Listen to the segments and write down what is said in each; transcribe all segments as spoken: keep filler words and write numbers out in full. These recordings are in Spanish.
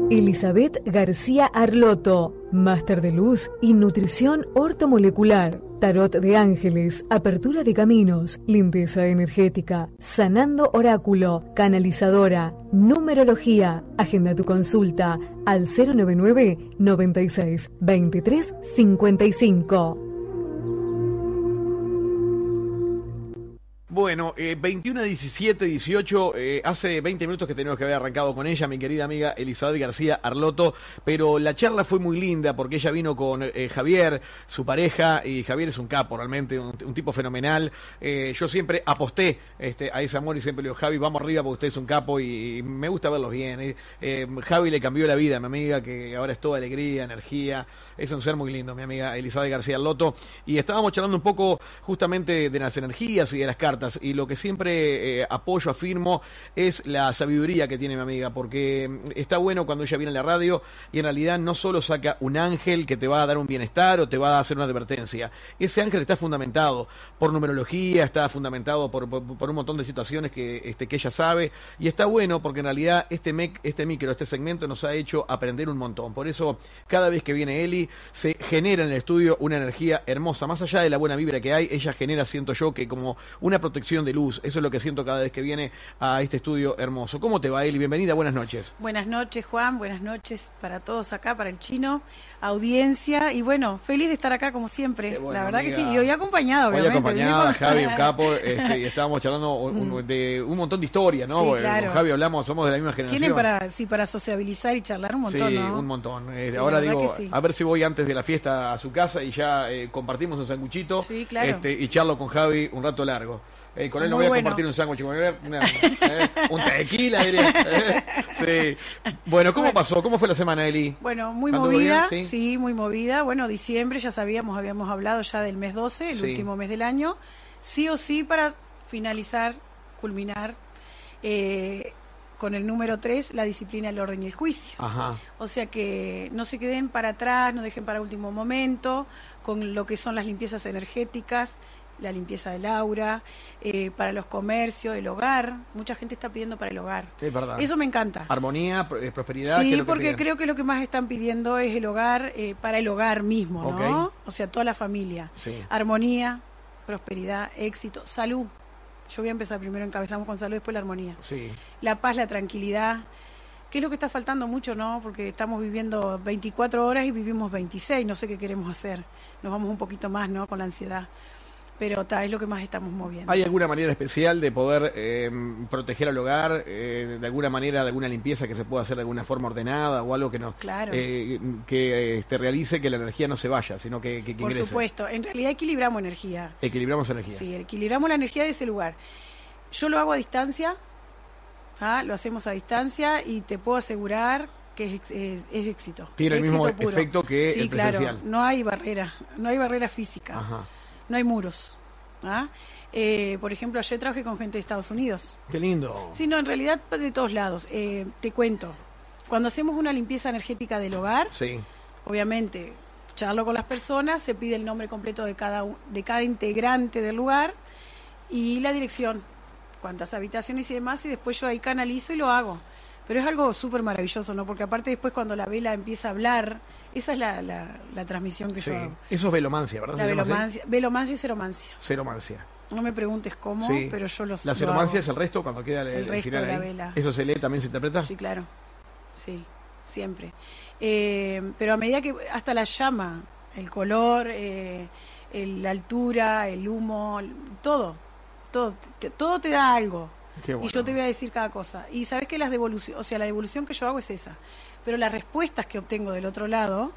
Elizabeth García Arloto, máster de luz y nutrición ortomolecular, tarot de ángeles, apertura de caminos, limpieza energética, sanando oráculo, canalizadora, numerología. Agenda tu consulta al cero noventa y nueve, noventa y seis, veintitrés, cincuenta y cinco. Bueno, eh, veintiuno, diecisiete, dieciocho, eh, hace veinte minutos que tenemos que haber arrancado con ella, mi querida amiga Elizabeth García Arloto, pero la charla fue muy linda porque ella vino con eh, Javier, su pareja, y Javier es un capo, realmente, un, un tipo fenomenal. Eh, yo siempre aposté este, a ese amor y siempre le digo, Javi, vamos arriba porque usted es un capo y, y me gusta verlos bien. Eh. Eh, Javi le cambió la vida a mi amiga, que ahora es toda alegría, energía, es un ser muy lindo, mi amiga Elizabeth García Arloto, y estábamos charlando un poco justamente de las energías y de las cartas. Y lo que siempre eh, apoyo, afirmo, es la sabiduría que tiene mi amiga, porque está bueno cuando ella viene a la radio y en realidad no solo saca un ángel que te va a dar un bienestar o te va a hacer una advertencia. Ese ángel está fundamentado por numerología, está fundamentado por, por, por un montón de situaciones que, este, que ella sabe, y está bueno porque en realidad este, mec, este micro, este segmento nos ha hecho aprender un montón. Por eso cada vez que viene Eli se genera en el estudio una energía hermosa, más allá de la buena vibra que hay, ella genera, siento yo, que como una protección de luz. Eso es lo que siento cada vez que viene a este estudio hermoso. ¿Cómo te va, Eli? Bienvenida, buenas noches. Buenas noches, Juan, buenas noches para todos acá, para el chino, audiencia, y bueno, feliz de estar acá como siempre, bueno, la verdad, amiga, que sí, y hoy acompañado, hoy obviamente. acompañada, Javi, un capo, este, y estábamos charlando un, de un montón de historias, ¿no? Sí, claro. Con Javi hablamos, somos de la misma generación. Tienen para, sí, para sociabilizar y charlar un montón, sí, ¿no? un montón. Eh, sí, ahora digo, sí. a ver si voy antes de la fiesta a su casa y ya eh, compartimos un sanguchito, sí, claro, este, y charlo con Javi un rato largo. Eh, con él no muy voy a bueno. compartir un sándwich, una, eh, un tequila, diré. Eh, sí. Bueno, ¿cómo bueno. pasó? ¿Cómo fue la semana, Eli? Bueno, muy movida, ¿Sí? sí, muy movida. Bueno, diciembre, ya sabíamos, habíamos hablado ya del mes doce, el sí. último mes del año. Sí o sí para finalizar, culminar eh, con el número tres, la disciplina, el orden y el juicio. Ajá. O sea que no se queden para atrás, no dejen para último momento, con lo que son las limpiezas energéticas, la limpieza del aura, eh, para los comercios, el hogar. Mucha gente está pidiendo para el hogar. Es verdad. Eso me encanta. Armonía, prosperidad. Sí, ¿qué es lo que porque piden? creo que lo que más están pidiendo es el hogar, eh, para el hogar mismo, ¿no? Okay. O sea, toda la familia. Sí. Armonía, prosperidad, éxito, salud. Yo voy a empezar primero, encabezamos con salud, después la armonía. Sí. La paz, la tranquilidad. ¿Qué es lo que está faltando mucho, no? Porque estamos viviendo veinticuatro horas y vivimos veintiséis, no sé qué queremos hacer. Nos vamos un poquito más, ¿no? Con la ansiedad. Pero ta, es lo que más estamos moviendo. ¿Hay alguna manera especial de poder eh, proteger al hogar? Eh, de alguna manera, de alguna limpieza que se pueda hacer de alguna forma ordenada o algo que nos claro. eh, que este, realice que la energía no se vaya, sino que, que, que Por ingrese? supuesto, en realidad equilibramos energía. Equilibramos energía. Sí, equilibramos la energía de ese lugar. Yo lo hago a distancia, ¿ah? Lo hacemos a distancia y te puedo asegurar que es, es, es éxito. Tiene el éxito mismo puro. efecto que sí, el presencial. Claro, no hay barrera, no hay barrera física. Ajá. No hay muros. ¿Ah? Eh, por ejemplo, ayer trabajé con gente de Estados Unidos. ¡Qué lindo! Sí, no, en realidad de todos lados. Eh, te cuento, cuando hacemos una limpieza energética del hogar, sí. obviamente charlo con las personas, se pide el nombre completo de cada, de cada integrante del lugar y la dirección, cuántas habitaciones y demás, y después yo ahí canalizo y lo hago. Pero es algo súper maravilloso, ¿no? Porque aparte después cuando la vela empieza a hablar, esa es la, la, la transmisión que sí. yo hago. Eso es velomancia, ¿verdad? La velomancia, velomancia y ceromancia. Ceromancia. No me preguntes cómo, sí. pero yo lo sé. ¿La ceromancia es el resto cuando queda el, el resto final de la ahí? vela? ¿Eso se lee, también se interpreta? Sí, claro. Sí, siempre. Eh, pero a medida que hasta la llama, el color, eh, el, la altura, el humo, todo, todo, te, todo te da algo. Qué bueno. Y yo te voy a decir cada cosa. Y sabes que las devoluciones, o sea, la devolución que yo hago es esa. Pero las respuestas que obtengo del otro lado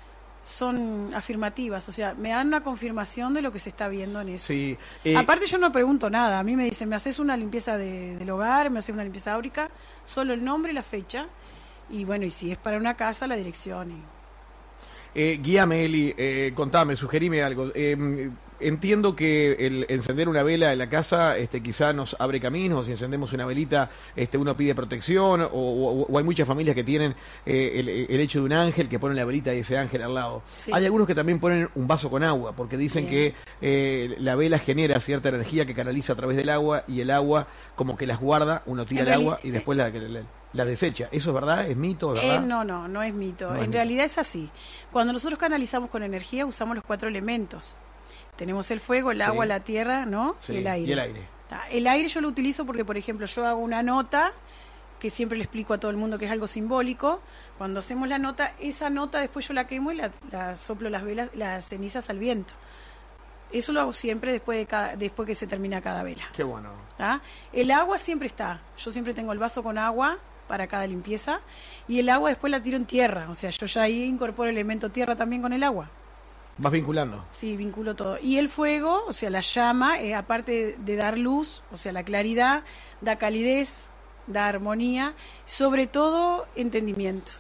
son afirmativas, o sea, me dan una confirmación de lo que se está viendo en eso. Sí, eh, aparte yo no pregunto nada, a mí me dicen, me haces una limpieza de, del hogar, me haces una limpieza áurica, solo el nombre y la fecha, y bueno, y si es para una casa, la dirección. Y... Eh, guíame, Eli, eh, contame, sugerime algo. Eh, entiendo que el encender una vela en la casa este, quizá nos abre caminos. Si encendemos una velita, este, uno pide protección, o, o, o hay muchas familias que tienen eh, el, el hecho de un ángel, que ponen la velita y ese ángel al lado. Sí. Hay algunos que también ponen un vaso con agua, porque dicen Bien. que eh, la vela genera cierta energía que canaliza a través del agua, y el agua como que las guarda, uno tira el agua y después la... La desecha. ¿Eso es verdad? ¿Es mito? ¿Es verdad? Eh, no, no, no es mito. No es en mito. realidad es así. Cuando nosotros canalizamos con energía, usamos los cuatro elementos. Tenemos el fuego, el Sí. agua, la tierra, ¿no? Sí, Y el aire. y el aire. Ah, El aire yo lo utilizo porque, por ejemplo, yo hago una nota, que siempre le explico a todo el mundo que es algo simbólico. Cuando hacemos la nota, esa nota después yo la quemo y la, la soplo las velas, las cenizas al viento. Eso lo hago siempre después de cada, después que se termina cada vela. Qué bueno. ¿Ah? El agua siempre está. Yo siempre tengo el vaso con agua para cada limpieza y el agua después la tiro en tierra. O sea, yo ya ahí incorporo el elemento tierra también con el agua. Vas vinculando. Sí, vinculo todo. Y el fuego, o sea, la llama, eh, aparte de dar luz, o sea, la claridad, da calidez, da armonía, sobre todo entendimiento.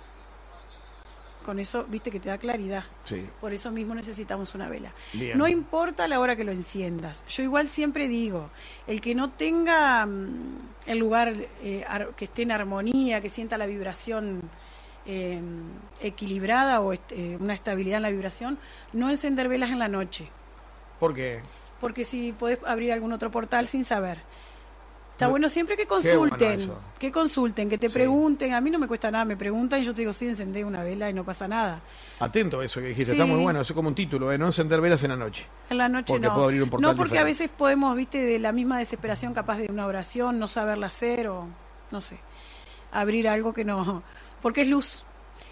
Con eso, viste que te da claridad. Sí. Por eso mismo necesitamos una vela. Bien. No importa la hora que lo enciendas. Yo igual siempre digo, el que no tenga mm, el lugar eh, ar- que esté en armonía, que sienta la vibración eh, equilibrada o est- eh, una estabilidad en la vibración, no encender velas en la noche. ¿Por qué? Porque si podés abrir algún otro portal sin saber. Está No, bueno siempre que bueno consulten, eso. que consulten, que te Sí. pregunten. A mí no me cuesta nada, me preguntan y yo te digo, sí, encendé una vela y no pasa nada. Atento a eso que dijiste. Sí. Está muy bueno. Eso es como un título, ¿eh? No encender velas en la noche. En la noche Porque no. puedo abrir un portal no, porque a diferente. veces podemos, viste, de la misma desesperación capaz de una oración, no saberla hacer o, no sé, abrir algo que no... Porque es luz.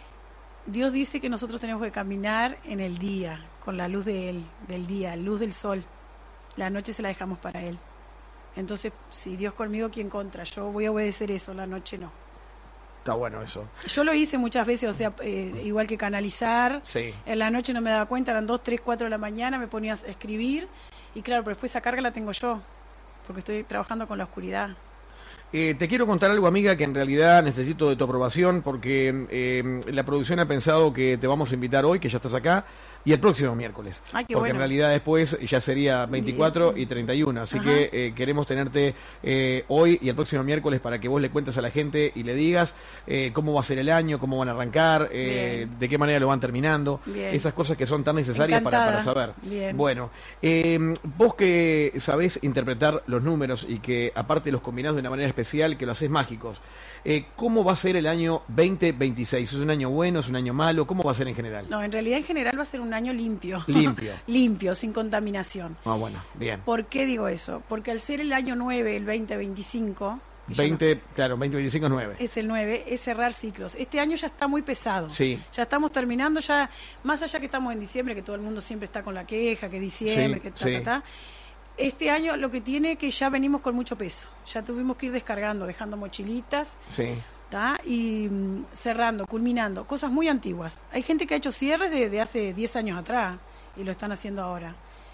Dios dice que nosotros tenemos que caminar en el día, con la luz de Él, del día, luz del sol. La noche se la dejamos para Él. Entonces, si Dios conmigo, ¿quién contra? Yo voy a obedecer eso, la noche no. Está bueno eso. Yo lo hice muchas veces, o sea, eh, igual que canalizar. Sí. En la noche no me daba cuenta, eran dos, tres, cuatro de la mañana, me ponía a escribir. Y claro, pero después esa carga la tengo yo, porque estoy trabajando con la oscuridad. Eh, te quiero contar algo, amiga, que en realidad necesito de tu aprobación porque eh, la producción ha pensado que te vamos a invitar hoy, que ya estás acá, y el próximo miércoles. Ay, qué porque bueno. en realidad después ya sería veinticuatro y treinta y uno. Así Ajá. que eh, queremos tenerte eh, hoy y el próximo miércoles para que vos le cuentes a la gente y le digas eh, cómo va a ser el año, cómo van a arrancar, eh, Bien. de qué manera lo van terminando. Bien. Esas cosas que son tan necesarias para, para Encantada. saber. Bien. Bueno, eh, vos que sabés interpretar los números y que aparte los combinás de una manera especial, que lo haces mágicos, eh, ¿cómo va a ser el año veinte veintiséis? ¿Es un año bueno? ¿Es un año malo? ¿Cómo va a ser en general? No, en realidad en general va a ser un año limpio. Limpio. Limpio, sin contaminación. Ah, bueno, bien. ¿Por qué digo eso? Porque al ser el año nueve, el veinte veinticinco, que ya veinte, claro, veinte veinticinco es nueve. no- es el nueve, es cerrar ciclos. Este año ya está muy pesado. Sí. Ya estamos terminando, ya más allá que estamos en diciembre, que todo el mundo siempre está con la queja, que diciembre, Sí, que ta, sí. ta, ta. Este año lo que tiene que ya venimos con mucho peso. Ya tuvimos que ir descargando, dejando mochilitas, Sí. ¿tá? Y mm, cerrando, culminando, cosas muy antiguas. Hay gente que ha hecho cierres de, de hace diez años atrás y lo están haciendo ahora.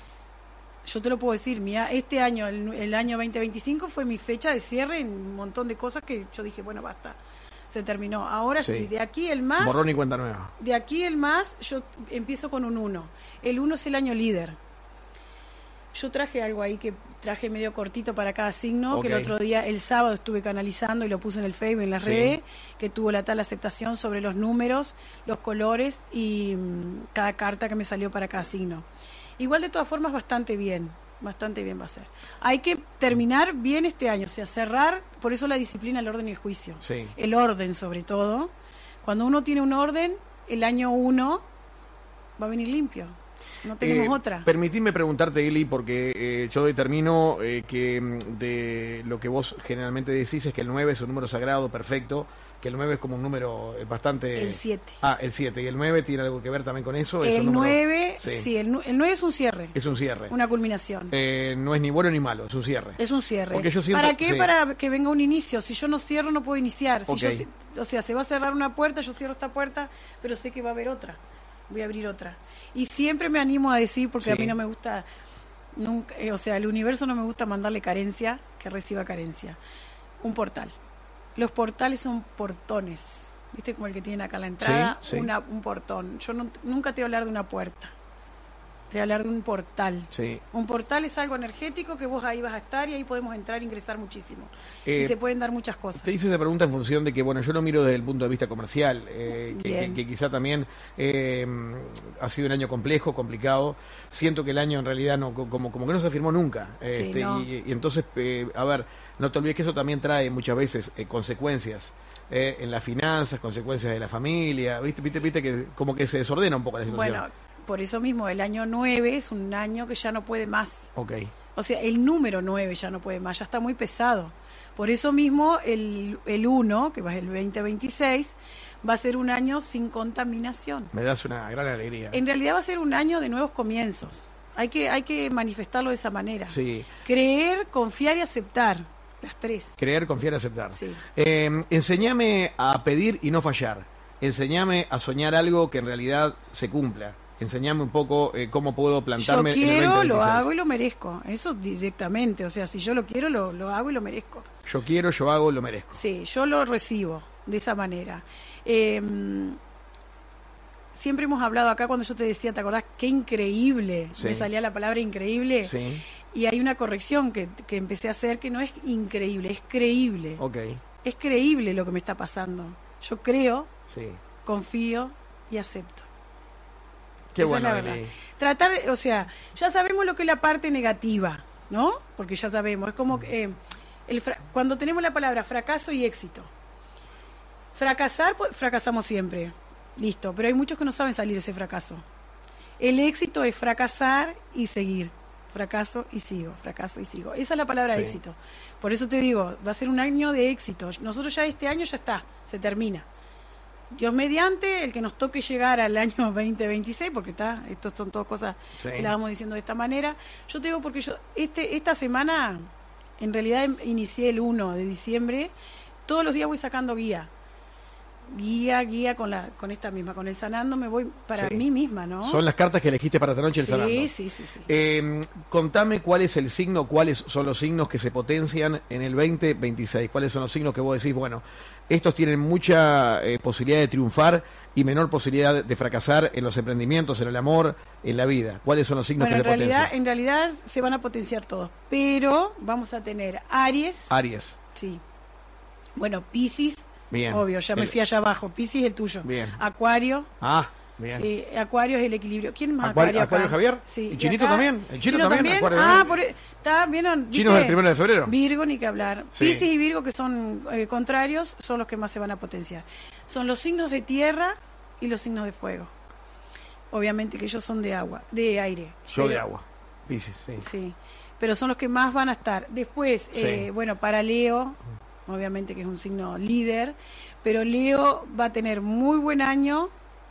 Yo te lo puedo decir, mira, este año, el, el año veinte veinticinco fue mi fecha de cierre en un montón de cosas que yo dije, bueno, basta, se terminó. Ahora sí, Sí. de aquí el más, Borrón y cuenta nueva. de aquí el más, yo empiezo con un uno. El uno es el año líder. Yo traje algo ahí que traje medio cortito para cada signo, que el Ok. otro día, el sábado, estuve canalizando y lo puse en el Facebook, en las Sí. redes, que tuvo la tal aceptación sobre los números, los colores y mm, cada carta que me salió para cada signo. Igual de todas formas bastante bien, bastante bien va a ser. Hay que terminar bien este año, o sea, cerrar, por eso la disciplina, el orden y el juicio. Sí. El orden sobre todo. Cuando uno tiene un orden, el año uno va a venir limpio. No tenemos Eh, otra. Permitime preguntarte, Eli, porque eh, yo determino eh, que mm, de lo que vos generalmente decís es que el nueve es un número sagrado, perfecto, que el nueve es como un número eh, bastante... El siete. Ah, el siete. ¿Y el nueve tiene algo que ver también con eso? ¿Es un El número- nueve, Sí. sí, el, nu- el nueve es un cierre, Es un cierre. una culminación. Eh, no es ni bueno ni malo, es un cierre. Es un cierre. Porque yo siento- ¿Para qué? sí. Para que venga un inicio. Si yo no cierro, no puedo iniciar. Si Ok. yo ci- o sea, se va a cerrar una puerta, yo cierro esta puerta, pero sé que va a haber otra. Voy a abrir otra. Y siempre me animo a decir, porque a Sí. mí no me gusta, nunca, eh, o sea, el universo no me gusta mandarle carencia, que reciba carencia. Un portal. Los portales son portones. ¿Viste como el que tiene acá la entrada? Sí, sí. Una, un portón. Yo no- nunca te voy a hablar de una puerta. Te voy a hablar de un portal. Sí. Un portal es algo energético que vos ahí vas a estar y ahí podemos entrar e ingresar muchísimo. Eh, y se pueden dar muchas cosas. Te hice esa pregunta en función de que, bueno, yo lo miro desde el punto de vista comercial, eh, que, que, que quizá también eh, ha sido un año complejo, complicado. Siento que el año en realidad no como, como que no se firmó nunca. Sí, Este, no. y, y entonces, eh, a ver, no te olvides que eso también trae muchas veces eh, consecuencias. Eh, en las finanzas, consecuencias de la familia, viste, viste, viste que como que se desordena un poco la situación. Bueno, por eso mismo el año nueve es un año que ya no puede más. Ok. O sea, el número nueve ya no puede más, ya está muy pesado. Por eso mismo el, el uno, que va a ser el veinte veintiséis, va a ser un año sin contaminación. Me das una gran alegría. En realidad va a ser un año de nuevos comienzos. Hay que, hay que manifestarlo de esa manera. Sí. Creer, confiar y aceptar. Las tres. Creer, confiar, aceptar. Sí. Eh, enseñame a pedir y no fallar. Enseñame a soñar algo que en realidad se cumpla. Enseñame un poco eh, cómo puedo plantarme Yo quiero, en el veinte veintiséis. lo hago y lo merezco. Eso directamente. O sea, si yo lo quiero, lo, lo hago y lo merezco. Yo quiero, yo hago, lo merezco. Sí, yo lo recibo de esa manera. Eh, siempre hemos hablado acá cuando yo te decía, ¿te acordás? Qué increíble. Sí. Me salía la palabra increíble. Sí. Y hay una corrección que, que empecé a hacer que no es increíble, es creíble. Ok. Es creíble lo que me está pasando. Yo creo, Sí. confío y acepto. Qué Esa bueno, es la verdad. Eli. Tratar, o sea, ya sabemos lo que es la parte negativa, ¿no? Porque ya sabemos, es como que eh, el fra- cuando tenemos la palabra fracaso y éxito. Fracasar, pues, fracasamos siempre, listo, pero hay muchos que no saben salir de ese fracaso. El éxito es fracasar y seguir. Fracaso y sigo, fracaso y sigo. Esa es la palabra Sí. éxito. Por eso te digo, va a ser un año de éxito. Nosotros ya este año ya está, se termina. Dios mediante, el que nos toque llegar al año veinte veintiséis, porque está, estos son todas cosas Sí. que las vamos diciendo de esta manera. Yo te digo porque yo este esta semana, en realidad em- inicié el uno de diciembre, todos los días voy sacando guía. Guía, guía con la con esta misma, con el sanando me voy para Sí. mí misma, ¿no? Son las cartas que elegiste para esta noche el sanando. Sí, sí, sí, sí. Eh, contame cuál es el signo, cuáles son los signos que se potencian en el veinte veintiséis. ¿Cuáles son los signos que vos decís, bueno, estos tienen mucha eh, posibilidad de triunfar y menor posibilidad de fracasar en los emprendimientos, en el amor, en la vida? ¿Cuáles son los signos Bueno, en que se realidad, potencian? en realidad se van a potenciar todos, pero vamos a tener Aries, Aries. sí. Bueno, Piscis, Bien. obvio, ya me El- fui allá abajo. Piscis es el tuyo. Bien. Acuario, Ah, bien. sí, Acuario es el equilibrio. ¿Quién más Acuario- Acuario, acá? Acuario Javier. Sí. ¿Y y Chinito acá- también? ¿El Chino también? Acuario Ah, también. por, está bien. ¿viste? Chino es el primero de febrero. Virgo, ni que hablar. Sí. Piscis y Virgo, que son eh, contrarios, son los que más se van a potenciar. Son los signos de tierra y los signos de fuego. Obviamente que ellos son de agua, de aire. Yo de Pero- agua. Piscis, sí. Sí, pero son los que más van a estar. Después, Sí. eh, bueno, para Leo, obviamente que es un signo líder, pero Leo va a tener muy buen año,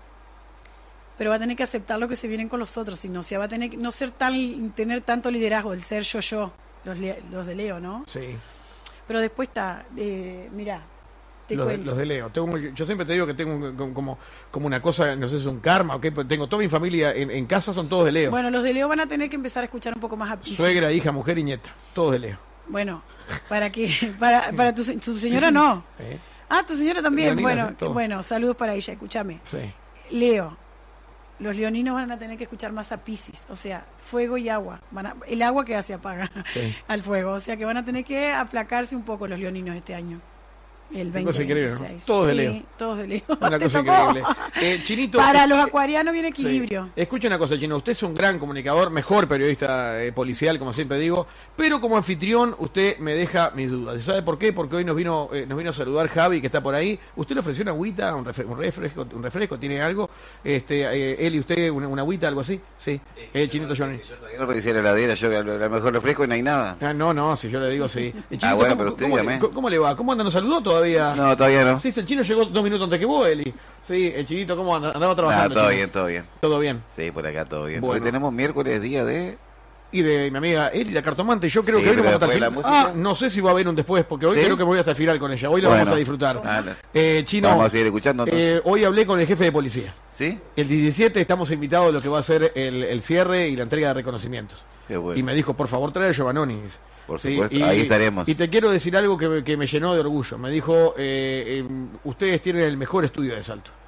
pero va a tener que aceptar lo que se vienen con los otros, si no, o sea, va a tener que no ser tan, tener tanto liderazgo, el ser yo-yo, los, le- los de Leo, ¿no? Sí. Pero después está, eh, mirá, te Los de, cuento. los de Leo. Tengo, yo siempre te digo que tengo un- como, como, como una cosa, no sé si es un karma o qué, pero tengo toda mi familia en, en casa, son todos de Leo. Bueno, los de Leo van a tener que empezar a escuchar un poco más a Piscis. Suegra, hija, mujer y nieta. Todos de Leo. Bueno, para que, para, para tu, se- tu señora no. ¿Eh? Ah, tu señora también. Leonina, sí, Bueno, todo. bueno, saludos para ella, escúchame. Sí. Leo, los leoninos van a tener que escuchar más a Piscis, o sea, fuego y agua. Van a- el agua que hace apaga Sí. al fuego, o sea que van a tener que aplacarse un poco los leoninos este año. El Qué cosa increíble, ¿no? veinte veintiséis. Todos de Sí, Leo. todos de Leo. Una Te cosa tocó. increíble. Eh, Chinito, Para eh, los eh, acuarianos viene equilibrio. Sí. Escucha una cosa, Chino. Usted es un gran comunicador, mejor periodista eh, policial, como siempre digo. Pero como anfitrión, usted me deja mis dudas. ¿Y sabe por qué? Porque hoy nos vino eh, nos vino a saludar Javi, que está por ahí. ¿Usted le ofreció una agüita, un, refre- un refresco, un refresco? ¿Tiene algo? Este, eh, él y usted, una, una agüita, algo así? Sí. El Chinito Johnny. Yo todavía no revisé la heladera, yo a lo a lo mejor refresco y no hay nada. Ah, no, no, si yo le digo sí. El Chinito, Ah, bueno, ¿cómo, pero usted cómo, dígame. le, ¿cómo le va? ¿Cómo anda? ¿Nos saludó todavía? No, todavía no. Sí, el Chino llegó dos minutos antes que vos, Eli. Sí, el Chinito, ¿cómo anda? Andaba Ah, trabajando. todo Chino. bien, todo bien. Todo bien. Sí, por acá todo bien. Bueno. Hoy tenemos miércoles, día de... Y de mi amiga Eli, la cartomante, yo creo Sí, que hoy pero vamos hasta el después de la final. música. Ah, no sé si va a haber un después, porque hoy ¿Sí? creo que voy hasta el final con ella. Hoy la Bueno. vamos a disfrutar. Ah, no. Eh, Chino, Vamos a seguir escuchando entonces. eh, hoy hablé con el jefe de policía. ¿Sí? El diecisiete estamos invitados a lo que va a ser el, el cierre y la entrega de reconocimientos. Qué bueno. Y me dijo, por favor, trae a Giovannoni. dice. Por Sí, supuesto, y- ahí estaremos. Y te quiero decir algo que, me- que me llenó de orgullo. Me dijo, eh, eh, ustedes tienen el mejor estudio de Salto.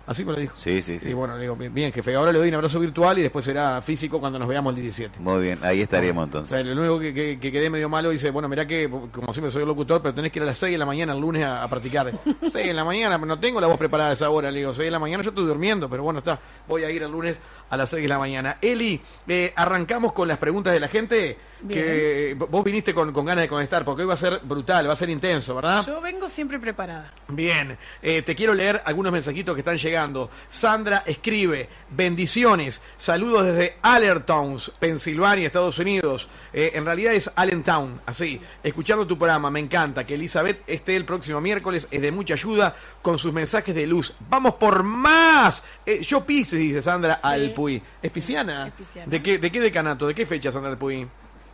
Así me lo dijo. Sí, sí, sí. Y bueno, le digo, bien, jefe, ahora le doy un abrazo virtual y después será físico cuando nos veamos el diecisiete. Muy bien, ahí estaremos O entonces. sea, lo único que, que, que quedé medio malo, dice, bueno, mirá que, como siempre soy el locutor, pero tenés que ir a las seis de la mañana el lunes a, a practicar. seis de la mañana, no tengo la voz preparada a esa hora, le digo, seis de la mañana yo estoy durmiendo, pero bueno, está, voy a ir el lunes a las seis de la mañana. Eli, eh, arrancamos con las preguntas de la gente, Bien. que vos viniste con, con ganas de conectar, porque hoy va a ser brutal, va a ser intenso, ¿verdad? Yo vengo siempre preparada. Bien, eh, te quiero leer algunos mensajitos que están llegando. Sandra escribe, bendiciones, saludos desde Allerton, Pensilvania, Estados Unidos. Eh, en realidad es Allentown, así. Escuchando tu programa, me encanta que Elizabeth esté el próximo miércoles, es de mucha ayuda con sus mensajes de luz. ¡Vamos por más! Eh, yo Pisces, dice Sandra Sí. Alpuy. ¿Es pisciana? Es pisciana. ¿De qué, de qué decanato? ¿De qué fecha, Sandra Alpuy?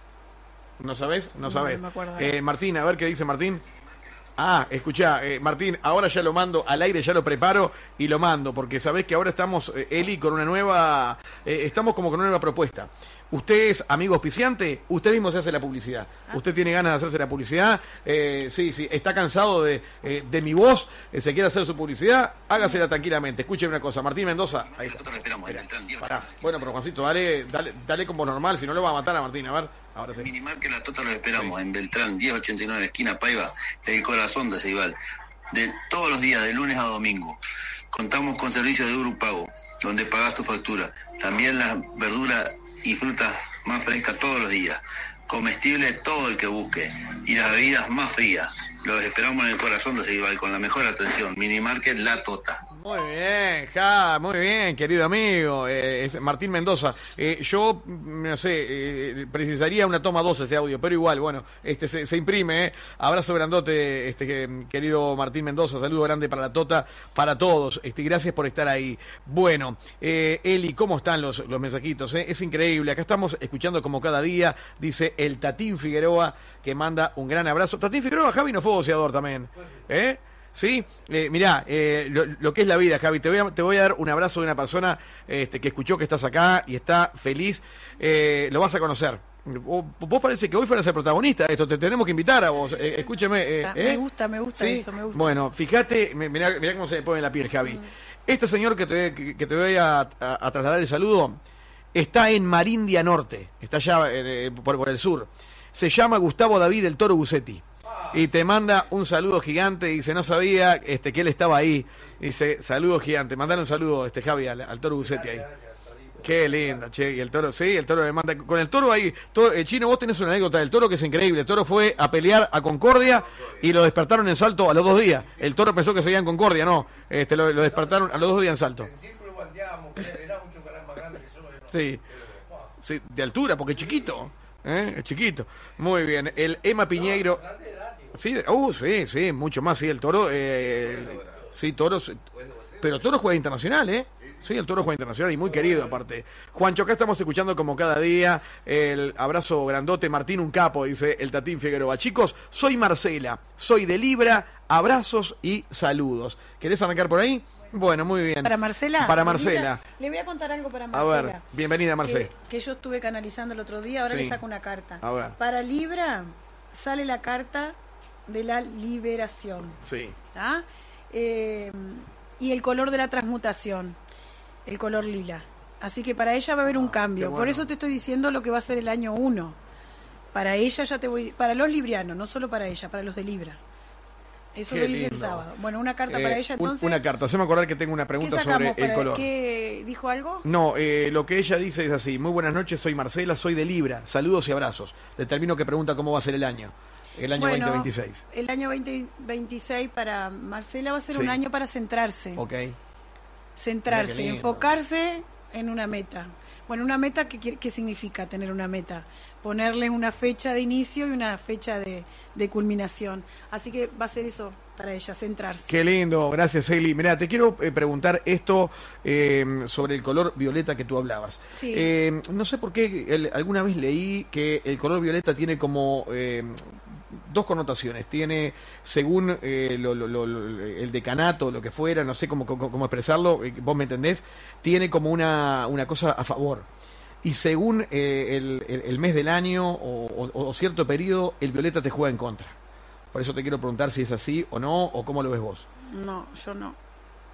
¿No sabés? No No, sabés. no me acuerdo. Eh, Martín, a ver qué dice Martín. Ah, escuchá, eh, Martín, ahora ya lo mando al aire, ya lo preparo y lo mando, porque sabés que ahora estamos, eh, Eli, con una nueva, eh, estamos como con una nueva propuesta. Usted es amigo auspiciante, usted mismo se hace la publicidad. ¿Ah, Usted tiene ganas de hacerse la publicidad, eh, sí, sí, está cansado de, eh, de mi voz, eh, se quiere hacer su publicidad, hágasela tranquilamente. Escuchen una cosa, Martín Mendoza. Ahí está. Nosotros lo esperamos en Beltrán diez. Pará. Bueno, pero Juancito, dale, dale, dale como normal, si no lo va a matar a Martín, a ver, ahora sí. Minimarket La Tota lo esperamos en Beltrán diez ochenta y nueve, esquina Paiva, el corazón de Ceibal. De todos los días, de lunes a domingo. Contamos con servicio de Urupago, donde pagas tu factura. También las verduras y frutas más frescas todos los días. Comestible todo el que busque. Y las bebidas más frías. Los esperamos en el corazón de Ceibal con la mejor atención. Minimarket La Tota. Muy bien, ja, muy bien, querido amigo, eh, es Martín Mendoza. Eh, yo, mm, no sé, eh, precisaría una toma dos ese audio, pero igual, bueno, este se, se imprime, eh. Abrazo grandote, este que- querido Martín Mendoza, saludo grande para la Tota, para todos, este, gracias por estar ahí. Bueno, eh, Eli, ¿cómo están los, los mensajitos? Eh? Es increíble, acá estamos escuchando como cada día, dice el Tatín Figueroa, que manda un gran abrazo. Tatín Figueroa, Javi no fue boxeador también, ¿eh? Sí, eh, mirá, eh, lo, lo que es la vida, Javi, te voy a, te voy a dar un abrazo de una persona este, que escuchó que estás acá y está feliz, eh, lo vas a conocer. Vos, vos parece que hoy fueras el protagonista de esto, te tenemos que invitar a vos, eh, escúcheme. Eh, Ah, eh. Me gusta, me gusta ¿Sí? eso, me gusta. Bueno, fíjate, mi- mirá, mirá cómo se me pone la piel, Javi. Este señor que te, que, que te voy a, a- a trasladar el saludo está en Marindia Norte, está allá eh, por, por el sur. Se llama Gustavo David del Toro Bucetti. Y te manda un saludo gigante, dice, no sabía este, que él estaba ahí. Dice, saludo gigante, mandale un saludo, este Javi, al, al Toro Bucetti ahí. Qué lindo, che, y el Toro, sí, el Toro me manda, con el Toro ahí, todo, eh, Chino, vos tenés una anécdota del Toro que es increíble. El Toro fue a pelear a Concordia y lo despertaron en Salto a los dos días. El Toro pensó que seguía en Concordia, no, este, lo, lo despertaron a los dos días en Salto. Sí, sí, de altura, porque es chiquito, ¿eh? Es chiquito. Muy bien, el Emma Piñeiro. Sí, uh, sí, sí, mucho más, sí, el Toro, eh, el- sí, Toro, sí, pero Toro juega internacional, ¿eh? Sí, el Toro juega internacional y muy querido aparte. Juancho, acá estamos escuchando como cada día, el abrazo grandote, Martín un capo, dice el Tatín Figueroa. Chicos, soy Marcela, soy de Libra, abrazos y saludos. ¿Querés arrancar por ahí? Bueno, muy bien. Para Marcela. Para le voy a- Marcela. Le voy a contar algo para A Marcela. ver, bienvenida, Marcela. Que, que yo estuve canalizando el otro día, ahora Sí. le saco una carta. A ver. Para Libra sale la carta de la liberación. Sí. ¿Tá? Eh, y el color de la transmutación, el color lila. Así que para ella va a haber un cambio. qué bueno. Por eso te estoy diciendo lo que va a ser el año uno. Para ella ya te voy... Para los librianos, no solo para ella, para los de Libra. Eso Qué lo dice el lindo. sábado. Bueno, una carta Eh, para ella un- entonces. una carta, haceme acordar que tengo una ¿Qué pregunta sobre sacamos el para- color. ¿Qué dijo algo? No, eh, lo que ella dice es así. Muy buenas noches, soy Marcela, soy de Libra. Saludos y abrazos. Determino que pregunta cómo va a ser el año. El año Bueno, veinte veintiséis. El año veinte veintiséis para Marcela va a ser Sí. un año para centrarse. Ok. Centrarse, Mira qué lindo. enfocarse en una meta. Bueno, una meta, ¿qué, quiere- qué significa tener una meta? Ponerle una fecha de inicio y una fecha de, de culminación. Así que va a ser eso para ella, centrarse. Qué lindo, gracias Eli. Mirá, te quiero eh, preguntar esto eh, sobre el color violeta que tú hablabas. Sí. Eh, no sé por qué, el- alguna vez leí que el color violeta tiene como eh, dos connotaciones. Tiene, según eh, lo- lo- lo- lo- el decanato, lo que fuera, no sé cómo, cómo, cómo expresarlo, eh, vos me entendés, tiene como una, una cosa a favor. Y según eh, el, el- el mes del año o, o- o cierto periodo, el violeta te juega en contra. Por eso te quiero preguntar si es así o no, o cómo lo ves vos. No, yo no.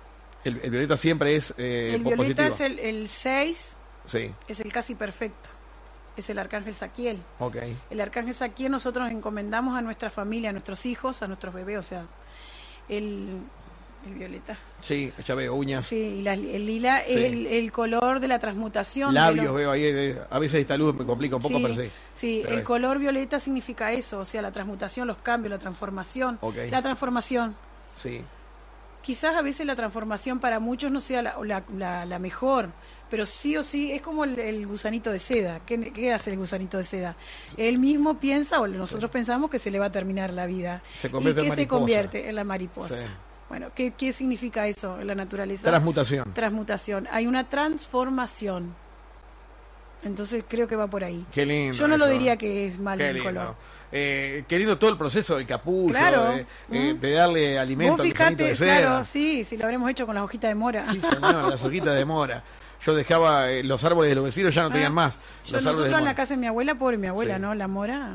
El, el violeta siempre es eh, El positivo. violeta es el, el seis, Sí, es el casi perfecto. Es el arcángel Saquiel. ok. El arcángel Saquiel nosotros nos encomendamos a nuestra familia, a nuestros hijos, a nuestros bebés, o sea, el, el violeta. Sí, ya veo, uñas. Sí, y la- el lila Sí. es el, el color de la transmutación. de Labios lo- veo ahí, eh, a veces esta luz me complica un poco, sí, pero sí. sí, Pero el ahí. color violeta significa eso, o sea, la transmutación, los cambios, la transformación. Ok. La transformación. Sí, Quizás a veces la transformación para muchos no sea la, la, la- la mejor, pero sí o sí es como el, el gusanito de seda. ¿Qué, qué hace el gusanito de seda? Él mismo piensa, o nosotros pensamos que se le va a terminar la vida. Se convierte ¿Y en qué se mariposa. convierte? En la mariposa. Sí. Bueno, ¿qué, ¿qué significa eso en la naturaleza? transmutación. Transmutación. Hay una transformación. Entonces creo que va por ahí. Qué lindo. Yo no lo eso. diría que es mal Qué el lindo. color. Eh, qué lindo todo el proceso del capullo, Claro. de, eh, Mm. de darle alimento Vos al gusanito fijate, de seda. claro, sí, si lo habremos hecho con las hojitas de mora. Sí, señor, las hojitas de mora. Yo dejaba eh, los árboles de los vecinos, ya no tenían Ah, más. Yo, Los árboles nosotros de en la mora. casa de mi abuela, pobre mi abuela, Sí. ¿no? La mora,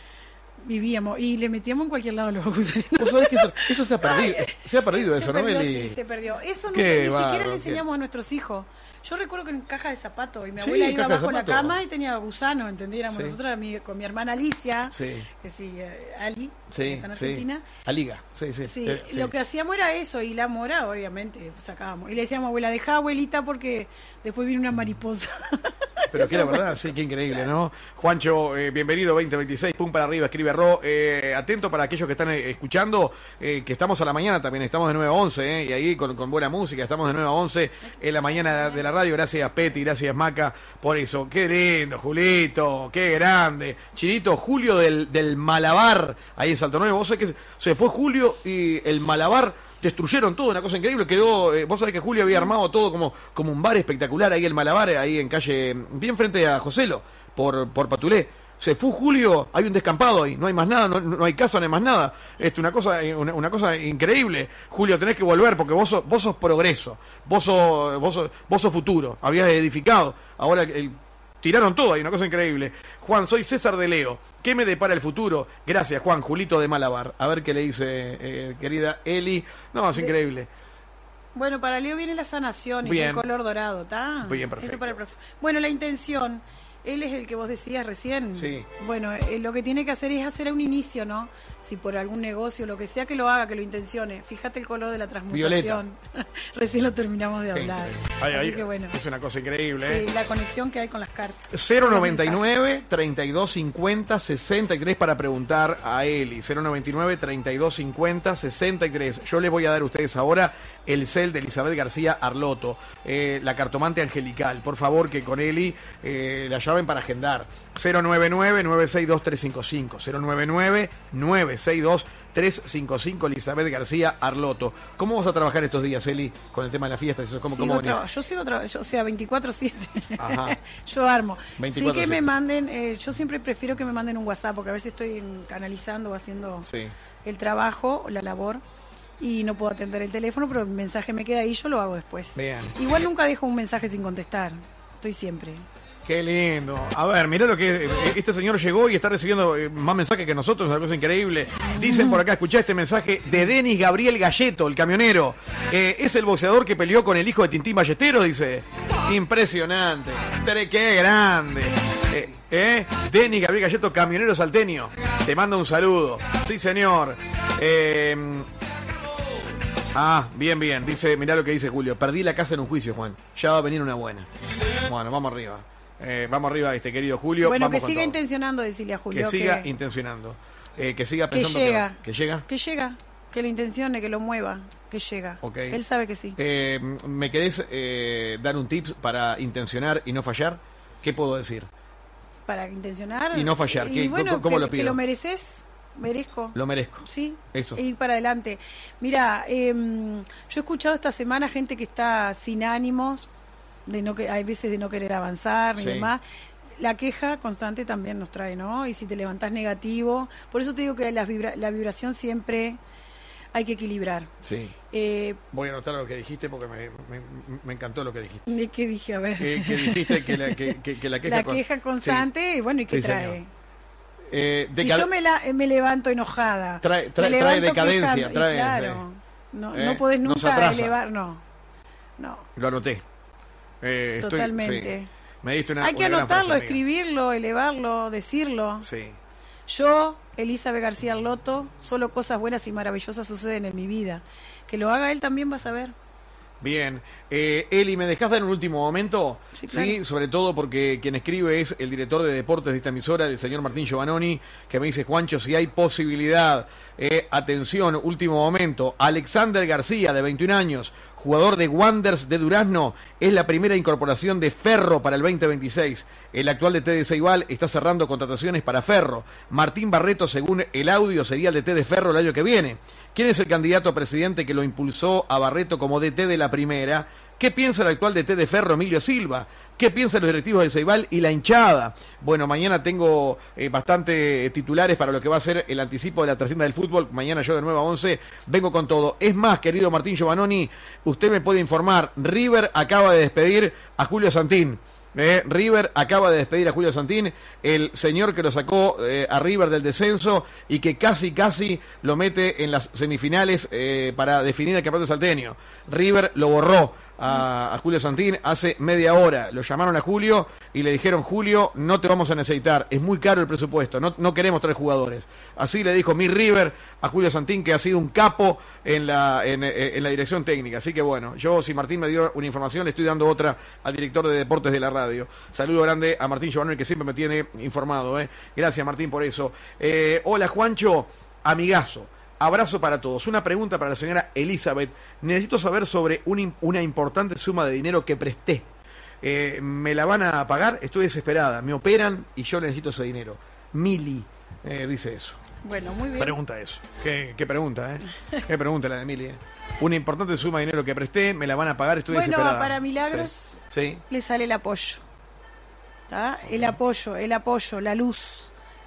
vivíamos y le metíamos en cualquier lado los gusanitos. Vos sabés que eso, eso se ha perdido, se ha perdido Se eso, ¿no, perdió, Eli? sí, se perdió. Eso no, Qué ni siquiera bárbaro, le qué- enseñamos a nuestros hijos. Yo recuerdo que en caja de zapatos, y mi Sí, abuela iba caja de abajo la zapatos. cama y tenía gusanos, ¿entendiéramos? Sí. Nosotros mi- con mi hermana Alicia, Sí, que sí, eh, Ali, sí, que está en sí. Argentina. A liga, sí, sí. Sí, eh, sí. lo que hacíamos era eso, y la mora, obviamente, sacábamos. Y le decíamos, abuela, deja abuelita porque después viene una mariposa. Pero Eso que la fue- verdad, sí, qué increíble, ¿no? Juancho, eh, bienvenido veinte veintiséis, pum para arriba, escribe Ro. Eh, atento para aquellos que están eh, escuchando, eh, que estamos a la mañana también, estamos de nueve a once, eh, y ahí con, con buena música, estamos de nueve a once en la mañana de la radio. Gracias Peti, gracias Maca por eso. Qué lindo, Julito, qué grande. Chinito, Julio del, del Malabar, ahí en Salto Nuevo. Vos sabés que se, se fue Julio y el Malabar destruyeron todo, una cosa increíble. Quedó, eh, vos sabés que Julio había armado todo como, como un bar espectacular ahí el Malabar, ahí en calle, bien frente a Joselo, por, por Patulé. Se fue Julio, hay un descampado ahí, no hay más nada, no, no hay casa, no hay más nada. Esto, una cosa, una, una cosa increíble. Julio, tenés que volver porque vos sos, vos sos progreso, vos sos, vos sos, vos sos futuro, habías edificado, ahora el, tiraron todo ahí, una cosa increíble. Juan, soy César de Leo. ¿Qué me depara el futuro? Gracias, Juan, Julito de Malabar. A ver qué le dice, eh, querida Eli. No, es increíble. Bueno, para Leo viene la sanación y Bien. el color dorado, ¿está? Bien, perfecto. Eso para el próximo. Bueno, la intención. Él es el que vos decías recién. Sí. Bueno, eh, lo que tiene que hacer es hacer un inicio, ¿no? Si por algún negocio, lo que sea, que lo haga, que lo intencione. Fíjate el color de la transmutación. recién lo terminamos de hablar. Ay, Así ay, que bueno. es una cosa increíble, ¿eh? Sí, la conexión que hay con las cartas. cero noventa y nueve, treinta y dos cincuenta, sesenta y tres para preguntar a Eli. cero noventa y nueve, treinta y dos cincuenta, sesenta y tres. Yo les voy a dar a ustedes ahora el cel de Elizabeth García Arloto, eh, la cartomante angelical. Por favor, que con Eli eh, la llamen para agendar. cero noventa y nueve, nueve seis dos, tres cinco cinco. cero noventa y nueve, nueve seis dos, tres cinco cinco. Elizabeth García Arloto. ¿Cómo vas a trabajar estos días, Eli, con el tema de las fiestas? ¿Cómo, Sigo cómo venís? traba- yo sigo trabajando, o sea, veinticuatro siete. Ajá. Yo armo. Sí veinticuatro que me siete. manden, eh, yo siempre prefiero que me manden un WhatsApp, porque a veces estoy en- canalizando o haciendo Sí. el trabajo, la labor, y no puedo atender el teléfono, pero el mensaje me queda ahí, yo lo hago después. Bien. Igual nunca dejo un mensaje sin contestar, estoy siempre. Qué lindo. A ver, mirá lo que eh, este señor llegó y está recibiendo eh, más mensajes que nosotros, una cosa increíble. Dicen por acá, escuchá este mensaje de Denis Gabriel Galleto, el camionero. Eh, es el boxeador que peleó con el hijo de Tintín Ballesteros, dice. Impresionante. Tere, qué grande. Eh, eh, Denis Gabriel Galleto, camionero salteño. Te mando un saludo. Sí, señor. Eh, Ah, bien, bien. Dice, mirá lo que dice Julio. Perdí la casa en un juicio, Juan. Ya va a venir una buena. Bueno, vamos arriba. Eh, vamos arriba, este querido Julio. Bueno, Vamos que con siga todo. intencionando, decirle a Julio Que siga que, intencionando. Eh, que siga que pensando llega. va- que llega. que llega, que lo intencione, que lo mueva, que llega. Ok. Él sabe que sí. Eh, ¿Me querés eh, dar un tips para intencionar y no fallar? ¿Qué puedo decir? Para intencionar. Y no fallar. Y ¿Qué- bueno, cómo- cómo que, lo pido? que lo mereces, merezco. Lo merezco. Sí, Eso. ir para adelante. Mira, eh, yo he escuchado esta semana gente que está sin ánimos, de no que hay veces de no querer avanzar ni Sí. demás. La queja constante también nos trae, ¿no? Y si te levantás negativo, por eso te digo que la, vibra- la vibración siempre hay que equilibrar. Sí. Eh, Voy a anotar lo que dijiste porque me, me- me encantó lo que dijiste. ¿De qué dije? A ver. Que, que dijiste que la, que, que- que la queja... la con- queja constante, y bueno, ¿y qué Sí, trae? señor. Eh, Si deca- yo me, la, me levanto enojada, Trae- trae- me trae levanto decadencia, quejando, y trae- claro, no, eh, no podés nos nunca atrasa. elevar, no. no. Lo anoté. Eh, estoy- Totalmente. sí. Me diste una Hay que una gran anotarlo, frase, amiga. escribirlo, elevarlo, decirlo. Sí. Yo, Elizabeth García Arloto, solo cosas buenas y maravillosas suceden en mi vida. Que lo haga él también vas a ver. Bien. Eh, Eli, ¿me dejás dar en un último momento? Sí, claro. Sobre todo porque quien escribe es el director de deportes de esta emisora, el señor Martín Giovannoni, que me dice, Juancho, si hay posibilidad, eh, atención, último momento, Alexander García, de veintiún años, jugador de Wanderers de Durazno, es la primera incorporación de Ferro para el veinte veintiséis. El actual D T de Ceibal está cerrando contrataciones para Ferro. Martín Barreto, según el audio, sería el D T de Ferro el año que viene. ¿Quién es el candidato a presidente que lo impulsó a Barreto como D T de la primera? ¿Qué piensa el actual D T de Ferro, Emilio Silva? ¿Qué piensan los directivos de Ceibal y la hinchada? Bueno, mañana tengo eh, bastante titulares para lo que va a ser el anticipo de la trascienda del fútbol. Mañana yo de nueve a once vengo con todo. Es más, querido Martín Giovannoni, usted me puede informar, River acaba de despedir a Julio Santín. Eh, River acaba de despedir a Julio Santín, el señor que lo sacó eh, a River del descenso y que casi casi lo mete en las semifinales eh, para definir el campeonato salteño. River lo borró a, a Julio Santín hace media hora. Lo llamaron a Julio y le dijeron, Julio, no te vamos a necesitar, es muy caro el presupuesto, no, no queremos tres jugadores. Así le dijo mi River a Julio Santín, que ha sido un capo en la, en, en la dirección técnica. Así que bueno, yo si Martín me dio una información, le estoy dando otra al director de deportes de la radio. Saludo grande a Martín Giovannoni, que siempre me tiene informado. ¿eh? Gracias, Martín, por eso. Eh, hola, Juancho, amigazo. Abrazo para todos. Una pregunta para la señora Elizabeth. Necesito saber sobre un, una importante suma de dinero que presté. Eh, ¿Me la van a pagar? Estoy desesperada. Me operan y yo necesito ese dinero. Mili eh, dice eso. Bueno, muy bien. Pregunta eso. ¿Qué, qué pregunta, eh? ¿Qué pregunta la de Mili? Eh? Una importante suma de dinero que presté, me la van a pagar, estoy Bueno, desesperada. para Milagros Sí. ¿Sí? le sale el apoyo. ¿Tá? El apoyo, el apoyo, la luz.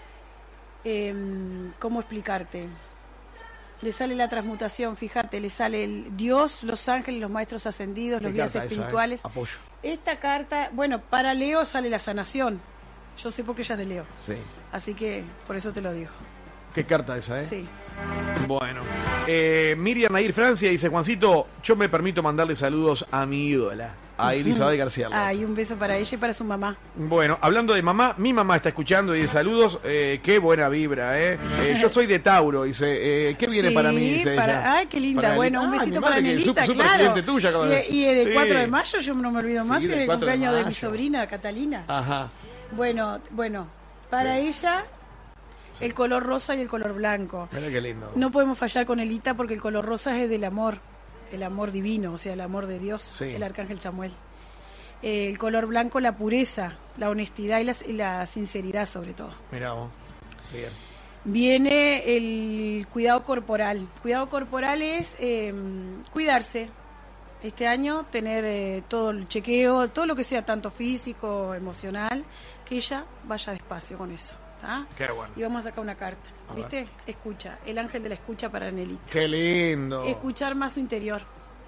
Eh, ¿Cómo explicarte? Le sale la transmutación, fíjate, le sale el Dios, los ángeles, los maestros ascendidos, los ¿Qué guías carta esa, espirituales. eh? Apoyo. Esta carta, bueno, para Leo sale la sanación. Yo sé porque ella es de Leo. Sí. Así que por eso te lo digo. ¿Qué carta esa, eh? Sí. Bueno. Eh, Miriam Nair Francia dice, Juancito, yo me permito mandarle saludos a mi ídola, a Elizabeth García Arloto. Ay, un beso para ella y para su mamá. Bueno, hablando de mamá, mi mamá está escuchando y dice saludos, eh, qué buena vibra, ¿eh? Eh, yo soy de Tauro, dice, eh, ¿qué viene Sí, para mí? Dice para- ella. Ay, qué linda. Para Bueno, Eli- un Ah, besito mi para madre, que es Nelita, súper claro. cliente tuya, acaba de- Y, y el Sí. cuatro de mayo, yo no me olvido más, Sí, y del el cuatro de cumpleaños de, mi mayo. sobrina, Catalina. Ajá. Bueno, bueno, para Sí. ella, el color rosa y el color blanco. Mira qué lindo. No podemos fallar con Elita porque el color rosa es del amor, el amor divino, o sea, el amor de Dios, Sí. el arcángel Chamuel. Eh, el color blanco, la pureza, la honestidad y la, y la sinceridad sobre todo. Mirá vos. Bien. Viene el cuidado corporal. Cuidado corporal es eh, cuidarse. Este año tener eh, todo el chequeo, todo lo que sea tanto físico, emocional, que ella vaya despacio con eso. ¿tá? Qué bueno. Y vamos a sacar una carta. A ¿Viste? Escucha. El ángel de la escucha para Nelita. Qué lindo. Escuchar más su interior.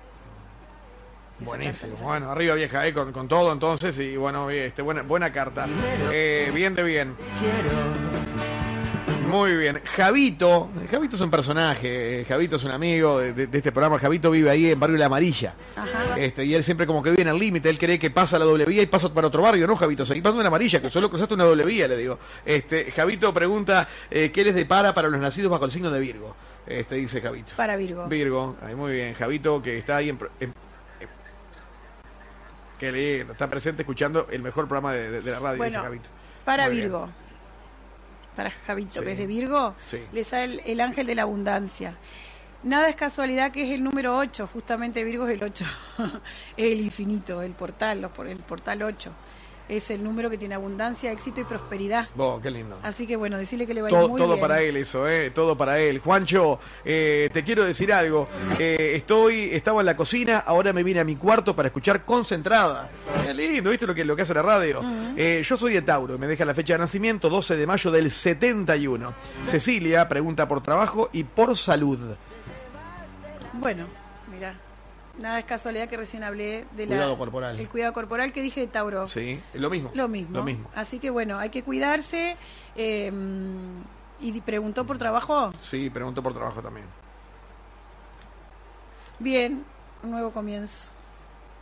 Esa Buenísimo. carta, esa Bueno, arriba vieja, eh, con, con todo entonces y bueno, este, buena, buena carta. Eh, bien de bien. Muy bien. Javito, Javito es un personaje, eh, Javito es un amigo de, de- de este programa. Javito vive ahí en Barrio La Amarilla. Ajá. Este, y él siempre como que vive en el límite, él cree que pasa la doble vía y pasa para otro barrio, ¿no, Javito? Seguí pasando en la amarilla, que solo cruzaste una doble vía, le digo. Este, Javito pregunta, eh, ¿qué les depara para los nacidos bajo el signo de Virgo? Este, dice Javito. Para Virgo. Virgo, ay, muy bien. Javito, que está ahí en... pro- en- en- qué lindo, está presente escuchando el mejor programa de, de- de la radio, dice Bueno, Javito. para Muy bien. Virgo. Para Javito, Sí. que es de Virgo, Sí. le sale el, el ángel de la abundancia. Nada es casualidad que es el número ocho, justamente Virgo es el ocho. Es el infinito, el portal, los por- el portal ocho. Es el número que tiene abundancia, éxito y prosperidad. Oh, qué lindo. Así que bueno, decirle que le va a ir Todo, muy todo bien. para él eso, eh, todo para él. Juancho, eh, te quiero decir algo. Eh, estoy, estaba en la cocina, ahora me vine a mi cuarto para escuchar concentrada. Qué lindo, ¿viste lo que, lo que hace la radio? Eh, yo soy de Tauro y me deja la fecha de nacimiento, doce de mayo del setenta y uno. Cecilia pregunta por trabajo y por salud. Bueno, mira, nada es casualidad que recién hablé de la, Cuidado corporal. el cuidado corporal que dije de Tauro. Sí, lo mismo. Lo mismo. Lo mismo. Así que bueno, hay que cuidarse. eh, y preguntó por trabajo. Sí, pregunto por trabajo también. Bien, un nuevo comienzo.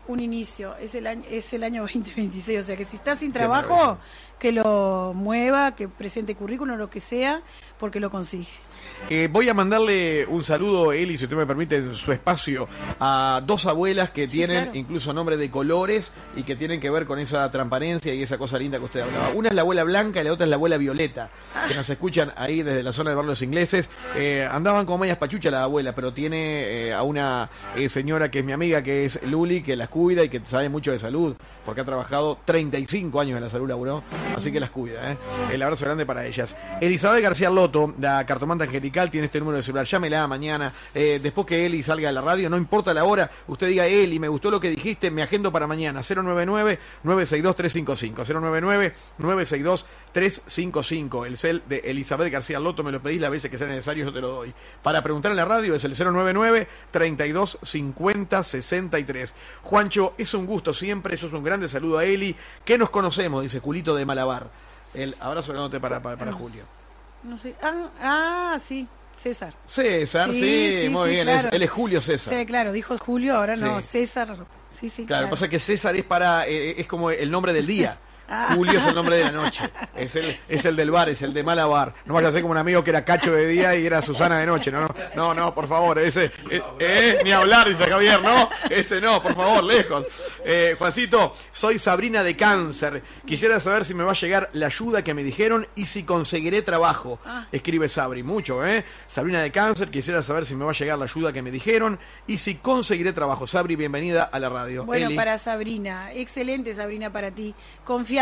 un inicio, es el año, es el año veinte veintiséis, o sea que si está sin trabajo, que lo mueva, que presente currículum, lo que sea, porque lo consigue. Eh, voy a mandarle un saludo, Eli, si usted me permite, en su espacio, a dos abuelas que Sí, tienen claro. incluso nombre de colores y que tienen que ver con esa transparencia y esa cosa linda que usted hablaba. Una es la abuela Blanca y la otra es la abuela Violeta, que nos escuchan ahí desde la zona de Barrios Ingleses. Eh, andaban como medias pachuchas la abuela, pero tiene eh, a una eh, señora que es mi amiga, que es Luli, que las cuida y que sabe mucho de salud, porque ha trabajado treinta y cinco años en la salud, laburó, así que las cuida. ¿eh? El abrazo grande para ellas. Elizabeth García Loto, la cartomanta angelical, tiene este número de celular, llámela mañana, eh, después que Eli salga de la radio, no importa la hora, usted diga, Eli, me gustó lo que dijiste, me agendo para mañana, cero nueve nueve, nueve seis dos, tres cinco cinco, cero nueve nueve, nueve seis dos, tres cinco cinco, el cel de Elizabeth García Loto, me lo pedís las veces que sea necesario, yo te lo doy. Para preguntar en la radio es el cero nueve nueve, treinta y dos, cincuenta, sesenta y tres. Juancho, es un gusto siempre, eso es un grande saludo a Eli, que nos conocemos, dice Julito de Malabar. El abrazo grande para, para, para Julio. No sé, ah, ah sí, César. César, sí, Sí, sí, muy sí, bien, claro. es- él es Julio César. Sí, claro, dijo Julio, ahora no, Sí. César. Sí, sí, Claro, lo que pasa es que César es para eh, es como el nombre del día. Ah. Julio es el nombre de la noche. Es el, es el del bar, es el de Malabar. No vaya a ser como un amigo que era Cacho de día y era Susana de noche. No, no, no, no, por favor. Ese, eh, eh, ni hablar, dice Javier, no. Ese no, por favor, lejos. Eh, Juancito, soy Sabrina de Cáncer. Quisiera saber si me va a llegar la ayuda que me dijeron y si conseguiré trabajo. Ah. Escribe Sabri, mucho, ¿eh? Sabrina de Cáncer, quisiera saber si me va a llegar la ayuda que me dijeron y si conseguiré trabajo. Sabri, bienvenida a la radio. Bueno, Eli. para Sabrina, excelente Sabrina para ti. Confianza.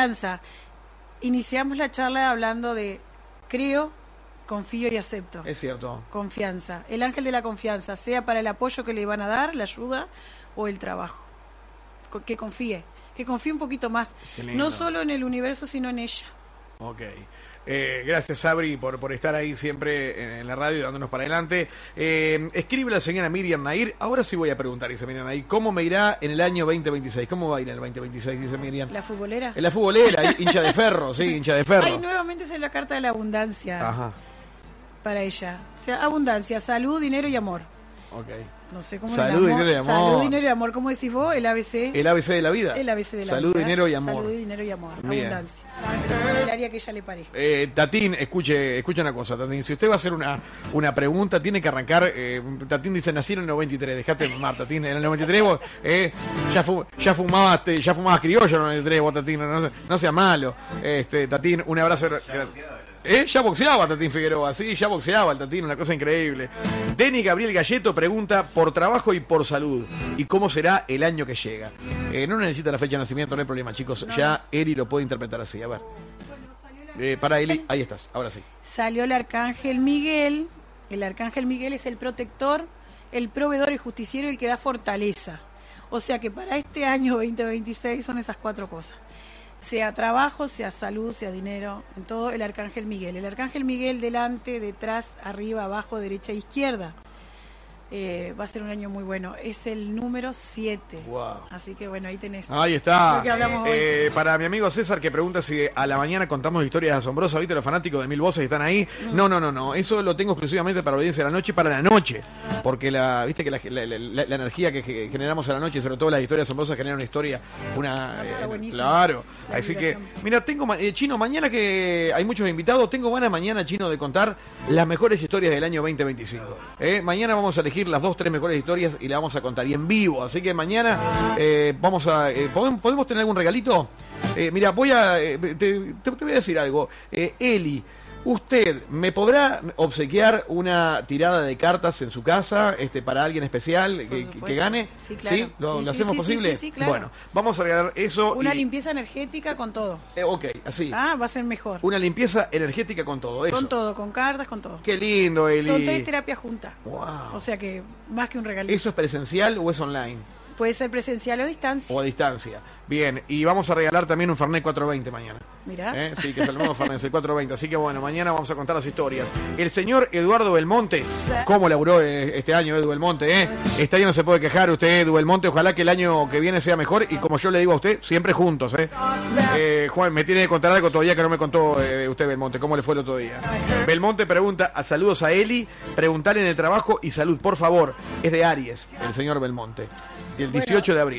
Iniciamos la charla hablando de creo, confío y acepto. Es cierto. Confianza. El ángel de la confianza, sea para el apoyo que le van a dar, la ayuda o el trabajo. Co- Que confíe, que confíe un poquito más. Qué lindo. No solo en el universo, sino en ella. Ok. Eh, gracias, Sabri, por, por estar ahí siempre en, en la radio dándonos para adelante. Eh, escribe la señora Miriam Nair. Ahora sí voy a preguntar, dice Miriam Nair, ¿cómo me irá en el año veinte veintiséis? ¿Cómo va a ir en el veinte veintiséis? Dice Miriam. La futbolera. En la futbolera, hincha de ferro, sí, hincha de ferro. Ay, nuevamente es la carta de la abundancia Ajá, para ella. O sea, abundancia, salud, dinero y amor. ok. No sé cómo Salud, el amor. dinero y amor. Salud, dinero y amor. ¿Cómo decís vos? El A B C. El A B C de la vida. El A B C de la Salud, vida. dinero y amor. Salud, dinero y amor. Bien. Abundancia. El área que ella le parezca. Eh, Tatín, escuche, escuche una cosa, Tatín. Si usted va a hacer una, una pregunta, tiene que arrancar. Eh, Tatín dice, nací en el noventa y tres. Dejate de fumar, Tatín. En el noventa y tres vos eh, ya, fu, ya fumabas te- ya fumabas criollo en el noventa y tres, vos, Tatín. No, no, no sea malo. Este, Tatín, un abrazo. ¿Eh? Ya boxeaba Tatín Figueroa, sí, ya boxeaba el Tatín, una cosa increíble. Denny Gabriel Galleto pregunta por trabajo y por salud. ¿Y cómo será el año que llega? Eh, no necesita la fecha de nacimiento, no hay problema, chicos. Ya Eri lo puede interpretar así. A ver. Eh, para Eli, ahí estás, ahora sí. Salió el arcángel Miguel. El arcángel Miguel es el protector, el proveedor y justiciero, el que da fortaleza. O sea que para este año veinte veintiséis son esas cuatro cosas. Sea trabajo, sea salud, sea dinero, en todo el arcángel Miguel. El arcángel Miguel delante, detrás, arriba, abajo, derecha e izquierda. Eh, va a ser un año muy bueno. Es el número siete. Wow. Así que bueno, ahí tenés. Ahí está. Lo que hablamos hoy. Eh, para mi amigo César que pregunta si a la mañana contamos historias asombrosas. ¿Viste los fanáticos de Mil Voces que están ahí? Mm. No, no, no, no. Eso lo tengo exclusivamente para la audiencia de la noche y para la noche. Porque la, viste que la, la- la- la energía que ge- generamos a la noche, sobre todo las historias asombrosas, generan una historia. Una, Ah, está eh, buenísimo. claro. La Así que, vibración. mira, tengo ma- eh, Chino, mañana que hay muchos invitados, tengo ganas mañana, Chino, de contar las mejores historias del año veinte veinticinco. Eh, mañana vamos a elegir las dos, tres mejores historias y las vamos a contar y en vivo. Así que mañana eh, vamos a. Eh, ¿podemos, ¿Podemos tener algún regalito? Eh, mira, voy a. eh, te, te- te voy a decir algo. Eh, Eli, ¿usted me podrá obsequiar una tirada de cartas en su casa este, para alguien especial que, que- supuesto. que gane? Sí, claro. ¿Lo, Sí, lo sí, hacemos sí, posible? sí, sí, sí, claro. Bueno, vamos a regalar eso. Una y- limpieza energética con todo. eh, ok, así. Ah, va a ser mejor. Una limpieza energética con todo eso. Con todo, con cartas, con todo. Qué lindo, Eli. Son tres terapias juntas. Wow. O sea que más que un regalito. ¿Eso es presencial o es online? Puede ser presencial o a distancia. O a distancia. Bien, y vamos a regalar también un Fernet cuatrocientos veinte mañana. Mirá. ¿Eh? Sí, que es el nuevo Fernet, el cuatrocientos veinte. Así que bueno, mañana vamos a contar las historias. El señor Eduardo Belmonte, ¿cómo laburó eh, este año Edu Belmonte? ¿eh? Este año no se puede quejar usted, Edu Belmonte. Ojalá que el año que viene sea mejor. Y como yo le digo a usted, siempre juntos. ¿eh? Eh, Juan, me tiene que contar algo todavía que no me contó eh, usted, Belmonte. ¿Cómo le fue el otro día? Belmonte pregunta, a saludos a Eli, preguntarle en el trabajo y salud, por favor. Es de Aries, el señor Belmonte. Y el dieciocho de abril es.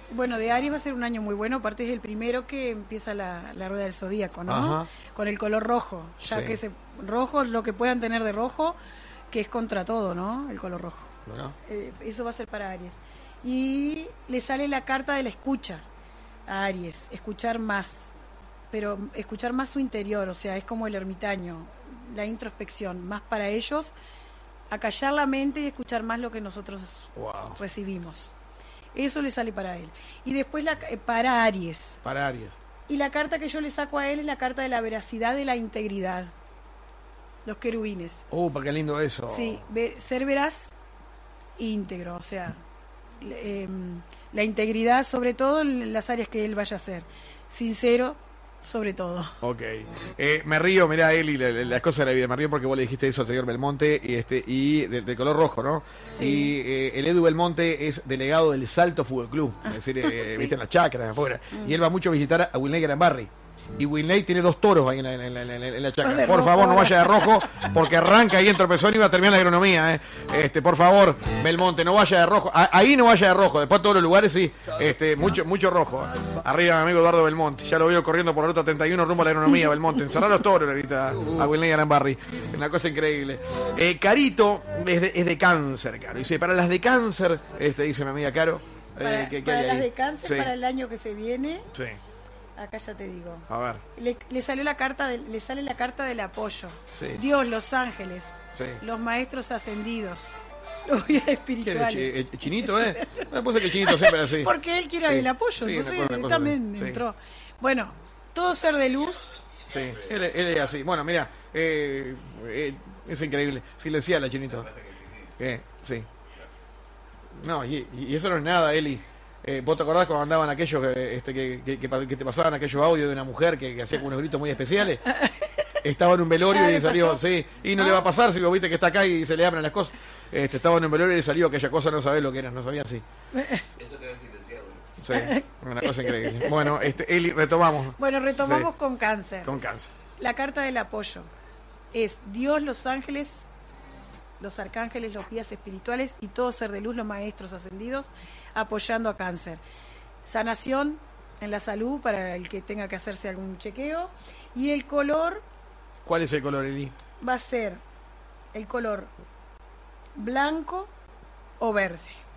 Bueno, de Aries va a ser un año muy bueno, aparte es el primero que empieza la, la rueda del zodíaco, ¿no? Ajá. Con el color rojo, ya Sí. que se, rojo, lo que puedan tener de rojo, que es contra todo, ¿no? El color rojo. Bueno, Eh, eso va a ser para Aries. Y le sale la carta de la escucha a Aries, escuchar más, pero escuchar más su interior, o sea, es como el ermitaño, la introspección, más para ellos, acallar la mente y escuchar más lo que nosotros wow. recibimos. Eso le sale para él. Y después la, eh, para Aries. Para Aries. Y la carta que yo le saco a él es la carta de la veracidad y la integridad. Los querubines. Uh, qué lindo eso. Sí, ve- ser veraz e íntegro, o sea, le- em, la integridad sobre todo en las áreas que él vaya a hacer. Sincero sobre todo. Ok. Eh, me río, mirá, Eli, la- la- las cosas de la vida. Me río porque vos le dijiste eso al señor Belmonte y este y de, de color rojo, ¿no? Sí. Y eh, el Edu Belmonte es delegado del Salto Fútbol Club. Es decir, eh, Sí. viste, en las chacras de afuera. Y él va mucho a visitar a Wilney Barry. Y Winley tiene dos toros ahí en la, en la, en la, en la chacra. De Por rojo, favor, no ahora. vaya de rojo, porque arranca ahí en Tropezón y va a terminar la agronomía. ¿eh? Este, por favor, Belmonte, no vaya de rojo. A- ahí no vaya de rojo. Después todos los lugares sí. Este, mucho, mucho rojo. Arriba, mi amigo Eduardo Belmonte. Ya lo veo corriendo por la ruta treinta y uno rumbo a la agronomía, Belmonte. Encerrar los toros, le grita a Winley Barry. Una cosa increíble. Eh, Carito es de, es de cáncer, Caro. Dice, para las de cáncer, este, dice mi amiga Caro. eh, Para, ¿qué- qué para hay las ahí? de cáncer, Sí, para el año que se viene, sí. acá ya te digo. A ver. Le, le salió la carta de- le sale la carta del apoyo. Sí. Dios, los ángeles, Sí. los maestros ascendidos, los guías ¿Qué espirituales. eres, chi- eh, chinito, eh? Me puse que chinito siempre así. Porque él quiere Sí. el apoyo, Sí, entonces una cosa- él una cosa también así. Sí. entró. Bueno, todo ser de luz, Sí, él, él es así. Bueno, mira, eh, eh, es increíble. Silenciala, chinito. Eh, sí. No, y, y eso no es nada, Eli. Eh, ¿Vos te acordás cuando andaban aquellos que, este, que, que, que pa- que te pasaban aquellos audios de una mujer que, que hacía como unos gritos muy especiales? Estaba en un velorio Ah, y ¿le salió, pasó? sí, y no le va a pasar si vos viste que está acá y se le abren las cosas. Este, estaba en un velorio y salió aquella cosa, no sabés lo que era, no sabía así. Sí, una cosa increíble. Bueno, este, Eli, retomamos bueno, retomamos Sí. con cáncer. con cáncer. La carta del apoyo es Dios, los ángeles, los arcángeles, los guías espirituales y todo ser de luz, los maestros ascendidos, apoyando a cáncer. Sanación en la salud para el que tenga que hacerse algún chequeo. Y el color ¿Cuál es el color, Eli? va a ser el color blanco o verde.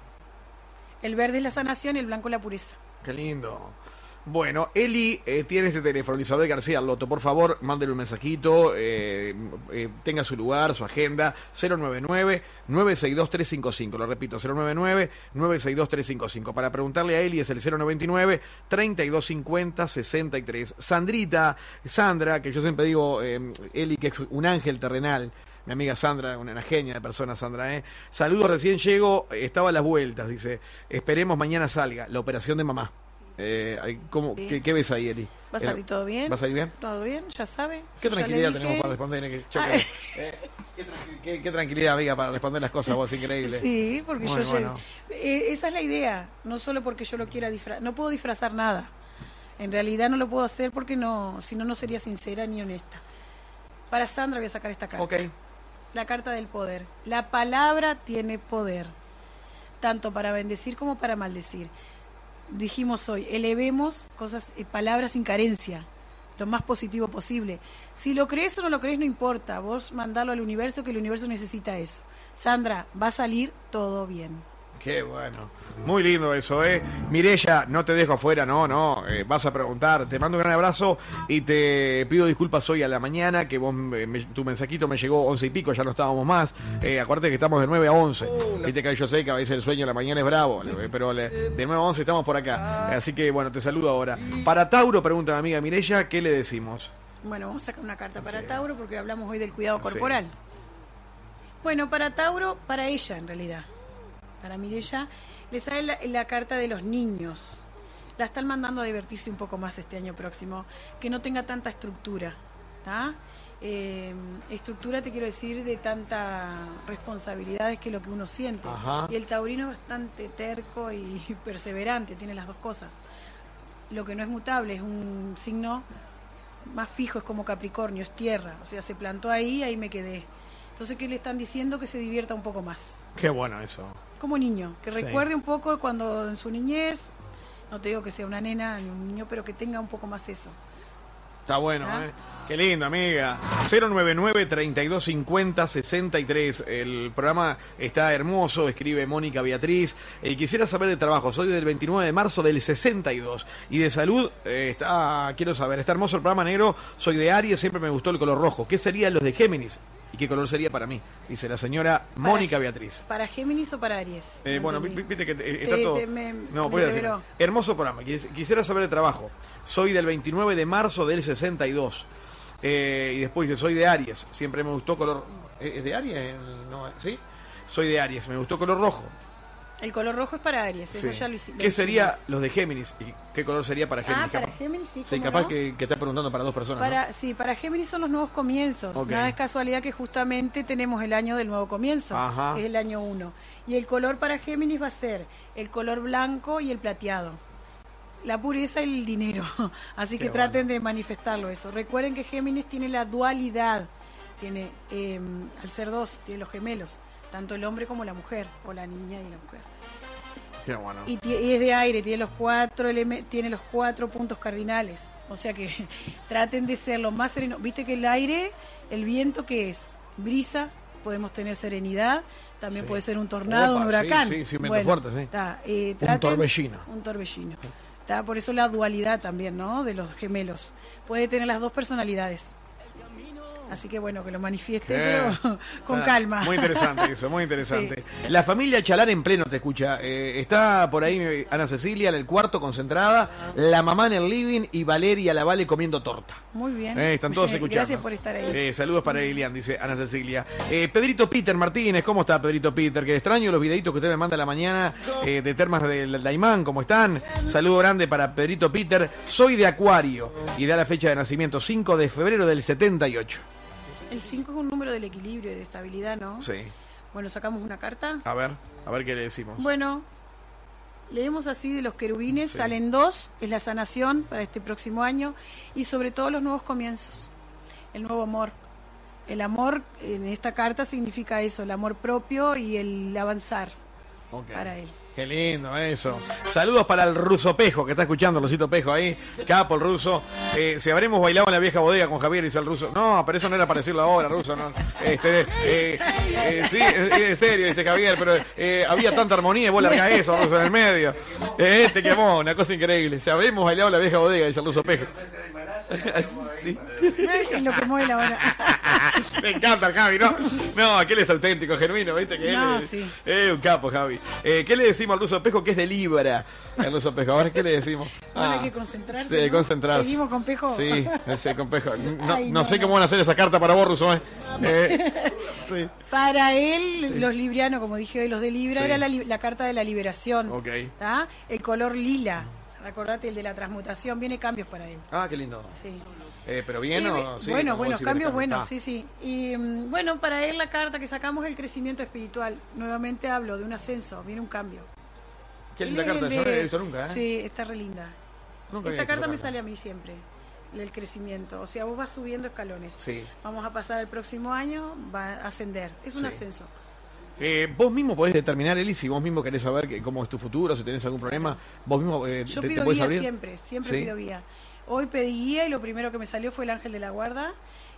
El verde es la sanación y el blanco la pureza. Qué lindo. Bueno, Eli eh, tiene este teléfono, Elizabeth García Loto. Por favor, mándele un mensajito, eh, eh, tenga su lugar, su agenda, cero nueve nueve, nueve seis dos, tres cinco cinco. Lo repito, cero nueve nueve, nueve seis dos, tres cinco cinco. Para preguntarle a Eli es el cero noventa y nueve, treinta y dos cincuenta, sesenta y tres. Sandrita, Sandra, que yo siempre digo, eh, Eli, que es un ángel terrenal. Mi amiga Sandra, una, una genia de persona, Sandra, ¿eh? Saludos, recién llego, eh, estaba a las vueltas, dice. Esperemos mañana salga la operación de mamá. Eh, ¿cómo, Sí. qué, qué ves ahí, Eli? ¿Va a salir todo bien? ¿Va a salir bien? ¿Todo bien? ¿Ya sabe? ¿Qué Yo ya tranquilidad le tenemos dije. para responder? Que- yo Ah, creo- eh, qué, tranqui- qué- qué tranquilidad, amiga, para responder las cosas, vos, increíble. Sí, porque Bueno, yo bueno. eh, esa es la idea, no solo porque yo lo quiera disfrazar, no puedo disfrazar nada. En realidad no lo puedo hacer porque no, si no no sería sincera ni honesta. Para Sandra voy a sacar esta carta. Ok. La carta del poder. La palabra tiene poder, tanto para bendecir como para maldecir. Dijimos hoy, elevemos cosas, eh, palabras sin carencia, lo más positivo posible. Si lo crees o no lo crees, no importa. Vos mandalo al universo, que el universo necesita eso. Sandra, va a salir todo bien. Qué bueno. Muy lindo eso, ¿eh? Mirella, no te dejo afuera, no, no. eh, vas a preguntar. Te mando un gran abrazo y te pido disculpas hoy a la mañana, que vos me- me- tu mensajito me llegó once y pico, ya no estábamos más. Eh, acuérdate que estamos de nueve a once. Viste que yo sé que a veces el sueño de la mañana es bravo, eh, pero le- de nueve a once estamos por acá. Así que, bueno, te saludo ahora. Para Tauro, pregunta mi amiga Mirella, ¿qué le decimos? Bueno, vamos a sacar una carta para Sí. Tauro porque hablamos hoy del cuidado Sí. corporal. Bueno, para Tauro, para ella en realidad. Para Mirella, le sale la, la carta de los niños. La están mandando a divertirse un poco más este año próximo, que no tenga tanta estructura. ¿tá? Eh, estructura te quiero decir de tanta responsabilidades que lo que uno siente. Ajá. Y el taurino es bastante terco y perseverante, tiene las dos cosas. Lo que no es mutable es un signo más fijo, es como Capricornio, es tierra, o sea, se plantó ahí, ahí me quedé. Entonces, ¿qué le están diciendo? Que se divierta un poco más. Qué bueno eso. Como niño, que Sí. recuerde un poco cuando en su niñez, No te digo que sea una nena ni un niño, pero que tenga un poco más eso. Está bueno, ¿Ah? ¿eh? Qué lindo, amiga. cero nueve nueve, treinta y dos cincuenta, sesenta y tres. El programa está hermoso, escribe Mónica Beatriz. Eh, quisiera saber de trabajo. Soy del veintinueve de marzo del sesenta y dos. Y de salud, eh, está, quiero saber, está hermoso el programa negro. Soy de Aries, siempre me gustó el color rojo. ¿Qué serían los de Géminis? ¿Y qué color sería para mí? Dice la señora Mónica Beatriz. ¿Para Géminis o para Aries? Eh, No bueno, entendí. viste que eh, está Te- todo... te- me- no, me voy a decir. reveló. Hermoso programa. Quis- Quisiera saber de trabajo. Soy del veintinueve de marzo del sesenta y dos. Eh, y después dice, soy de Aries. Siempre me gustó color... ¿Es es de Aries? El- No, ¿sí? Soy de Aries. Me gustó color rojo. El color rojo es para Aries, Sí. eso ya lo hicimos. ¿Qué sería los de Géminis? ¿Y qué color sería para Géminis? Ah, para Capaz- Géminis, sí, Sí, ¿cómo capaz no? que, que está preguntando para dos personas, Para, ¿no? sí, para Géminis son los nuevos comienzos. Ok. Nada es casualidad que justamente tenemos el año del nuevo comienzo. Ajá. Es el año uno. Y el color para Géminis va a ser el color blanco y el plateado. La pureza y el dinero. Así Qué que traten de manifestarlo eso. Recuerden que Géminis tiene la dualidad. Tiene, eh, al ser dos, tiene los gemelos. Tanto el hombre como la mujer. O la niña y la mujer. Qué bueno. Y, ti- y es de aire, tiene los cuatro eleme- tiene los cuatro puntos cardinales. O sea que traten de ser lo más sereno. Viste que el aire, el viento, ¿qué es? Brisa, podemos tener serenidad, también Sí. puede ser un tornado, Opa, un huracán. sí, sí, sí, un viento fuerte, sí. Está, eh, Un traten- torbellino. Un torbellino. Está, por eso la dualidad también, ¿no? De los gemelos. Puede tener las dos personalidades. Así que bueno, que lo manifieste, Qué- pero con Ah, calma. Muy interesante eso, muy interesante. La familia Chalar en pleno te escucha. Eh, está por ahí eh, Ana Cecilia en el cuarto concentrada, la mamá en el living y Valeria la Vale comiendo torta. Muy bien. Eh, están todos escuchando. Gracias por estar ahí. Eh, saludos para Elian, dice Ana Cecilia. Eh, Pedrito Peter Martínez, ¿cómo está Pedrito Peter? Que extraño los videitos que usted me manda a la mañana eh, de Termas del Daimán, ¿cómo están? Saludo grande para Pedrito Peter. Soy de Acuario y da la fecha de nacimiento, cinco de febrero del setenta y ocho. El cinco es un número del equilibrio y de estabilidad, ¿no? Sí. Bueno, sacamos una carta. A ver, a ver qué le decimos. Bueno, leemos así de los querubines, Sí. salen dos, es la sanación para este próximo año y sobre todo los nuevos comienzos, el nuevo amor. El amor en esta carta significa eso, el amor propio y el avanzar Ok. para él. Qué lindo eso. Saludos para el ruso Pejo, que está escuchando, Lucito Pejo ahí. Capo el ruso. Eh, si habremos bailado en la vieja bodega con Javier, dice el ruso. No, pero eso no era para decirlo ahora, ruso, no. Este, eh, eh, sí, es, es serio, dice Javier, pero eh, había tanta armonía y vos largás eso, ruso, en el medio. Eh, este quemó, una cosa increíble. Si habremos bailado en la vieja bodega, dice el ruso Pejo. Sí. Y lo que mueve ahora. Me encanta el Javi, ¿no? No, aquel es auténtico, genuino, ¿viste? Que No, él es sí. eh, un capo, Javi. Eh, ¿Qué le decimos al ruso Pejo que es de Libra? El ruso Pejo, a ver, ¿qué le decimos? Bueno, Ah, hay que concentrarse, Sí, ¿no? concentrarse. ¿Seguimos con Pejo? Sí, sí, con Pejo. No, Ay, no no, sé no. cómo van a hacer esa carta para vos, ruso, ¿eh? Eh, sí. Para él, los librianos, como dije hoy, los de Libra, Sí. era la, li- la carta de la liberación. Ok. ¿Tá? El color lila. Recordate, el de la transmutación. Viene cambios para él. Ah, qué lindo. Sí. Eh, ¿Pero bien Y, o sí? bueno, como bueno, vos decís, cambios de buenos, Ah, sí, sí. Y mm, bueno, para él la carta que sacamos es el crecimiento espiritual. Nuevamente hablo de un ascenso, viene un cambio. Qué linda Él es carta, el eso no la de- he visto nunca, ¿eh? Sí, está re linda. Nunca había Esta visto carta esa me sale a mí siempre, el crecimiento. O sea, vos vas subiendo escalones. Sí. Vamos a pasar el próximo año, va a ascender. Es un Sí. ascenso. Eh, vos mismo podés determinar, Eli, si vos mismo querés saber que, cómo es tu futuro, si tenés algún problema, vos mismo eh, Yo te, te pido podés guía abrir. siempre, siempre Sí. pido guía. Hoy pedí guía y lo primero que me salió fue el ángel de la guarda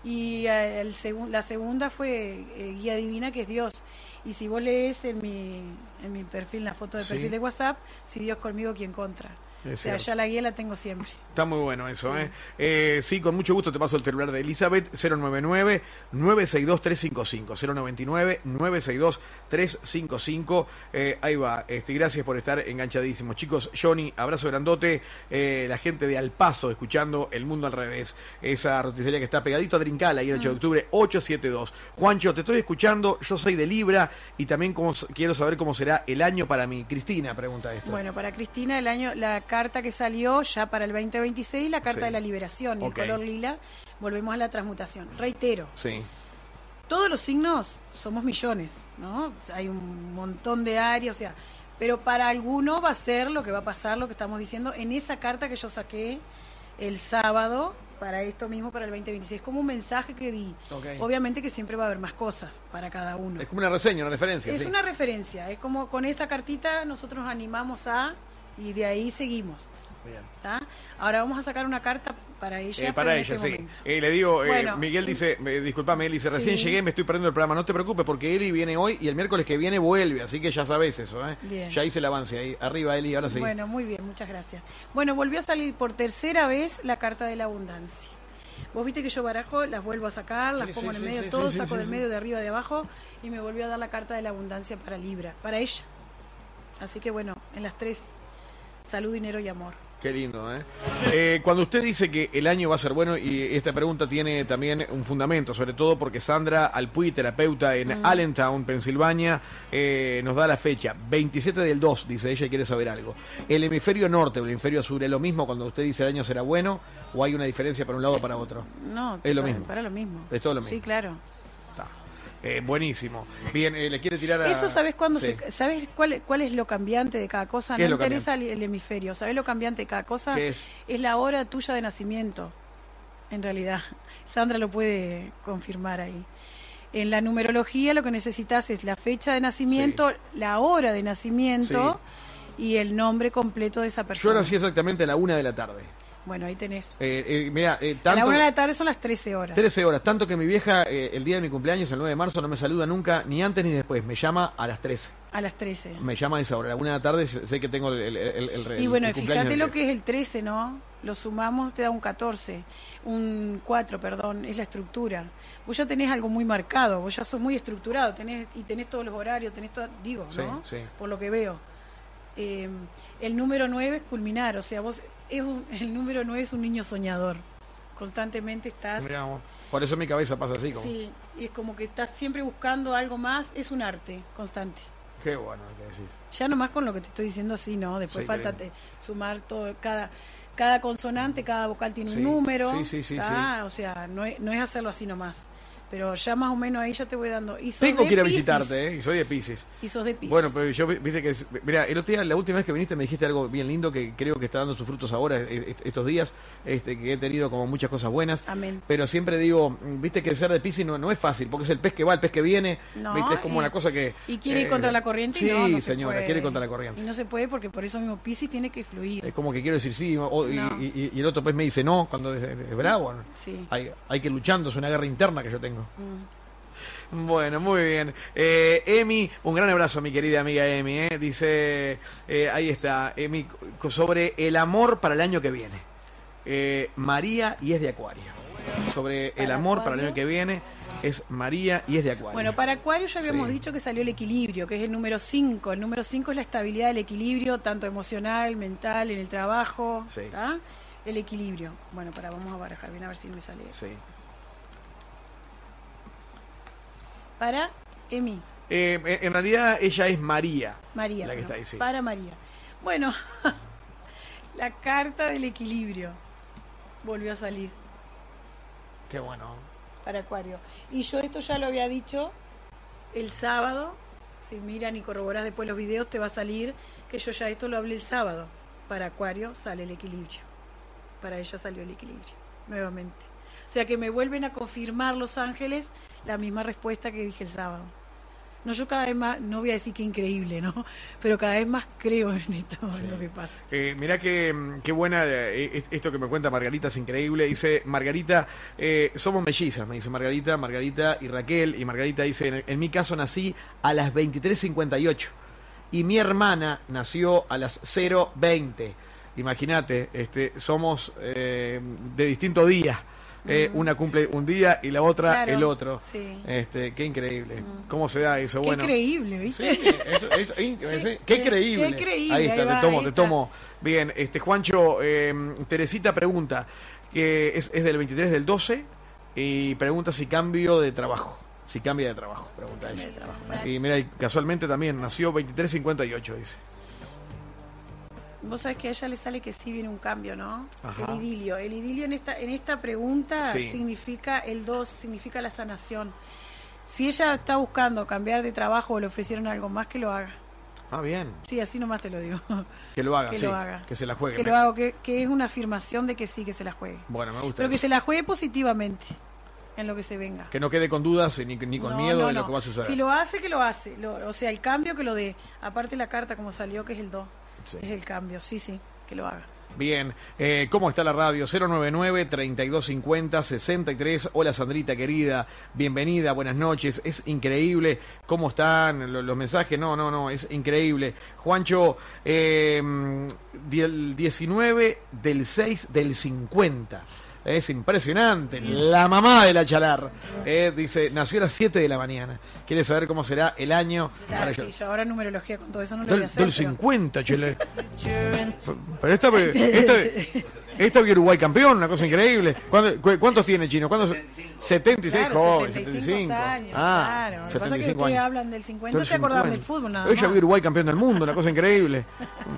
y eh, el segun- la segunda fue eh, guía divina, que es Dios. Y si vos lees en mi, en mi perfil, en la foto de Sí. perfil de WhatsApp, si Dios conmigo, ¿quién contra? Es O sea, cierto. ya la guía la tengo siempre. Está muy bueno eso, Sí. ¿eh? ¿eh? Sí, con mucho gusto te paso el celular de Elizabeth, cero nueve nueve, nueve seis dos, tres cinco cinco, cero nueve nueve, nueve seis dos, tres cinco cinco. Eh, ahí va, este, gracias por estar enganchadísimos. Chicos, Johnny, abrazo grandote. Eh, la gente de Al Paso escuchando El Mundo al Revés. Esa roticería que está pegadito a Drincala, ahí el ocho de octubre, ochocientos setenta y dos. Juancho, te estoy escuchando, yo soy de Libra y también cómo, quiero saber cómo será el año para mí. Cristina pregunta esto. Bueno, para Cristina, el año, la carta que salió ya para el veinte veintiséis, la carta Sí. de la liberación y Ok. el color lila, volvemos a la transmutación. Reitero, Sí, todos los signos somos millones, ¿no? Hay un montón de áreas, o sea, pero para alguno va a ser lo que va a pasar, lo que estamos diciendo en esa carta que yo saqué el sábado para esto mismo, para el veinte veintiséis, como un mensaje que di. Ok. Obviamente que siempre va a haber más cosas para cada uno. es como una reseña, una referencia. Es sí. una referencia, es como con esta cartita nosotros nos animamos a Y de ahí seguimos. Bien. ¿Tá? Ahora vamos a sacar una carta para ella. Eh, para en ella, este sí. momento. Eh, le digo, eh, Bueno, Miguel dice, eh, disculpame, él dice, recién sí. llegué, me estoy perdiendo el programa, no te preocupes porque Eli viene hoy y el miércoles que viene vuelve, así que ya sabes eso, ¿eh? Bien. Ya hice el avance ahí. Arriba, Eli, ahora sí. Bueno, muy bien, muchas gracias. Bueno, volvió a salir por tercera vez la carta de la abundancia. Vos viste que yo barajo, las vuelvo a sacar, las Sí, pongo sí, en el sí, medio, sí, todo, sí, saco sí, del sí. medio, de arriba, de abajo, y me volvió a dar la carta de la abundancia para Libra, para ella. Así que bueno, en las tres, salud, dinero y amor. Qué lindo, ¿eh? ¿eh? Cuando usted dice que el año va a ser bueno, y esta pregunta tiene también un fundamento, sobre todo porque Sandra Alpuy, terapeuta en mm. Allentown, Pensilvania, eh, nos da la fecha, veintisiete del dos, dice ella, y quiere saber algo. ¿El hemisferio norte o el hemisferio sur es lo mismo cuando usted dice el año será bueno, o hay una diferencia para un lado o para otro? No, es lo para, mismo. Para lo mismo. Es todo lo mismo. Sí, claro. Está. Eh, buenísimo. Bien, eh, le quiere tirar a... Eso, ¿sabes cuándo? Sí. Se, ¿Sabes cuál, cuál es lo cambiante de cada cosa? ¿Qué No es lo interesa el, el hemisferio. ¿Sabes lo cambiante de cada cosa? ¿Qué es? Es la hora tuya de nacimiento, en realidad. Sandra lo puede confirmar ahí. En la numerología lo que necesitas es la fecha de nacimiento, sí. la hora de nacimiento sí. y el nombre completo de esa persona. Yo nací exactamente a la una de la tarde. Bueno, ahí tenés. Eh, eh, mira, eh, tanto, a la una de la tarde son las trece horas. trece horas. Tanto que mi vieja, eh, el día de mi cumpleaños, el nueve de marzo, no me saluda nunca, ni antes ni después. Me llama a las trece. A las trece. Me llama a esa hora. A la una de la tarde sé que tengo el, el, el, el Y bueno, el fíjate lo que es el trece, ¿no? Lo sumamos, te da un catorce. Un cuatro, perdón, es la estructura. Vos ya tenés algo muy marcado, vos ya sos muy estructurado, tenés y tenés todos los horarios, tenés todo, digo, ¿no? Sí, sí. Por lo que veo. Eh, el número nueve es culminar, o sea, vos es un, el número nueve es un niño soñador. Constantemente estás... Mirá, por eso mi cabeza pasa así. Como... Sí, y es como que estás siempre buscando algo más, es un arte constante. Qué bueno lo que decís. Ya nomás con lo que te estoy diciendo así, ¿no? Después Sí, falta te, sumar todo, cada cada consonante, cada vocal tiene sí. un número. Sí, sí, sí, ah, sí. O sea, no es, no es hacerlo así nomás. Pero ya más o menos ahí ya te voy dando. Y sos Tengo de que ir a Piscis. visitarte, ¿eh? Y soy de Piscis. Y sos de Piscis. Bueno, pero yo, viste que... Mira, el otro día, la última vez que viniste me dijiste algo bien lindo que creo que está dando sus frutos ahora, estos días, este, que he tenido como muchas cosas buenas. Amén. Pero siempre digo, viste que ser de Piscis no, no es fácil, porque es el pez que va, el pez que viene. No, viste, es como y, una cosa que... Y quiere ir eh, contra la corriente sí, y no, no se señora, puede. quiere ir contra la corriente. Y no se puede porque por eso mismo Piscis tiene que fluir. Es como que quiero decir sí, o, y, No. y, y el otro pez me dice no, cuando es, es bravo. ¿no? Sí. Hay, hay que ir luchando, es una guerra interna que yo tengo. Mm. Bueno, muy bien. Eh, Emi, un gran abrazo, mi querida amiga Emi. Eh. Dice, eh, ahí está, Emi, sobre el amor para el año que viene. Eh, María y es de Acuario. Sobre el ¿Para amor Acuario? para el año que viene es María y es de Acuario. Bueno, para Acuario ya habíamos Sí. dicho que salió el equilibrio, que es el número cinco. El número cinco es la estabilidad del equilibrio, tanto emocional, mental, en el trabajo. Sí. ¿Tá? El equilibrio. Bueno, para vamos a barajar bien a ver si me sale. Sí. Para Emi, Eh, en realidad ella es María. María. La que bueno, está ahí, sí. Para María. Bueno, la carta del equilibrio volvió a salir Qué bueno. para Acuario. Y yo esto ya lo había dicho el sábado. Si miran y corroborás después los videos, te va a salir que yo ya esto lo hablé el sábado. Para Acuario sale el equilibrio. Para ella salió el equilibrio, nuevamente. O sea que me vuelven a confirmar los ángeles la misma respuesta que dije el sábado. No, yo cada vez más, no voy a decir que increíble, ¿no? Pero cada vez más creo en esto, sí. en lo que pasa. Eh, mirá que, qué buena, eh, esto que me cuenta Margarita es increíble. Dice, Margarita, eh, somos mellizas, me dice Margarita, Margarita y Raquel. Y Margarita dice, en, en mi caso nací a las veintitrés cincuenta y ocho y mi hermana nació a las cero veinte. Imagínate, este, somos eh, de distintos días. Eh, Mm. Una cumple un día y la otra Claro, el otro. sí. Este, qué increíble. Mm. ¿Cómo se da eso? Qué Bueno, increíble, ¿viste? sí, eso, eso, in- Sí, sí, qué qué- creíble. qué creíble, Ahí está, ahí va, te tomo, ahí te está. tomo. Bien, este Juancho, eh, Teresita pregunta, que es, es del veintitrés del doce, y pregunta si cambio de trabajo. Si cambia de trabajo, pregunta Cambia ella. de trabajo. Y mira, y casualmente también nació veintitrés cincuenta y ocho, dice. Vos sabés que a ella le sale que sí viene un cambio, ¿no? Ajá. El idilio. El idilio en esta, en esta pregunta Sí. significa el dos, significa la sanación. Si ella está buscando cambiar de trabajo o le ofrecieron algo más, que lo haga. Ah, bien. Sí, así nomás te lo digo. Que lo haga, Que sí. lo haga. Que se la juegue. Que Me- lo haga, que, que es una afirmación de que sí, que se la juegue. Bueno, me gusta Pero que eso. se la juegue positivamente en lo que se venga. Que no quede con dudas ni, ni con No, miedo no, de lo no. que va a suceder. Si lo hace, que lo hace. Lo- o sea, el cambio que lo dé. Aparte la carta como salió, que es el dos. Sí. Es el cambio, sí, sí, que lo haga. Bien, eh, ¿cómo está la radio? cero noventa y nueve, treinta y dos cincuenta, sesenta y tres. Hola Sandrita querida, bienvenida, buenas noches. Es increíble cómo están los, los mensajes. No, no, no, es increíble. Juancho, eh, el diecinueve del seis del cincuenta. Es impresionante. La mamá de la Chalar. Eh, dice, nació a las siete de la mañana. Quiere saber cómo será el año. Claro, sí, yo ahora numerología con todo eso no lo voy a hacer. Del pero... cincuenta, chile. Pero esta, esta, esta vio Uruguay campeón, una cosa increíble. ¿Cuántos, cuántos tiene Chino? ¿Cuántos? setenta y seis, claro, joven, setenta y cinco setenta y cinco. años, Ah, claro. Lo que pasa es que ustedes hablan del cincuenta, del se acordaban cincuenta. del fútbol, nada Ella más. vio Uruguay campeón del mundo, una cosa increíble.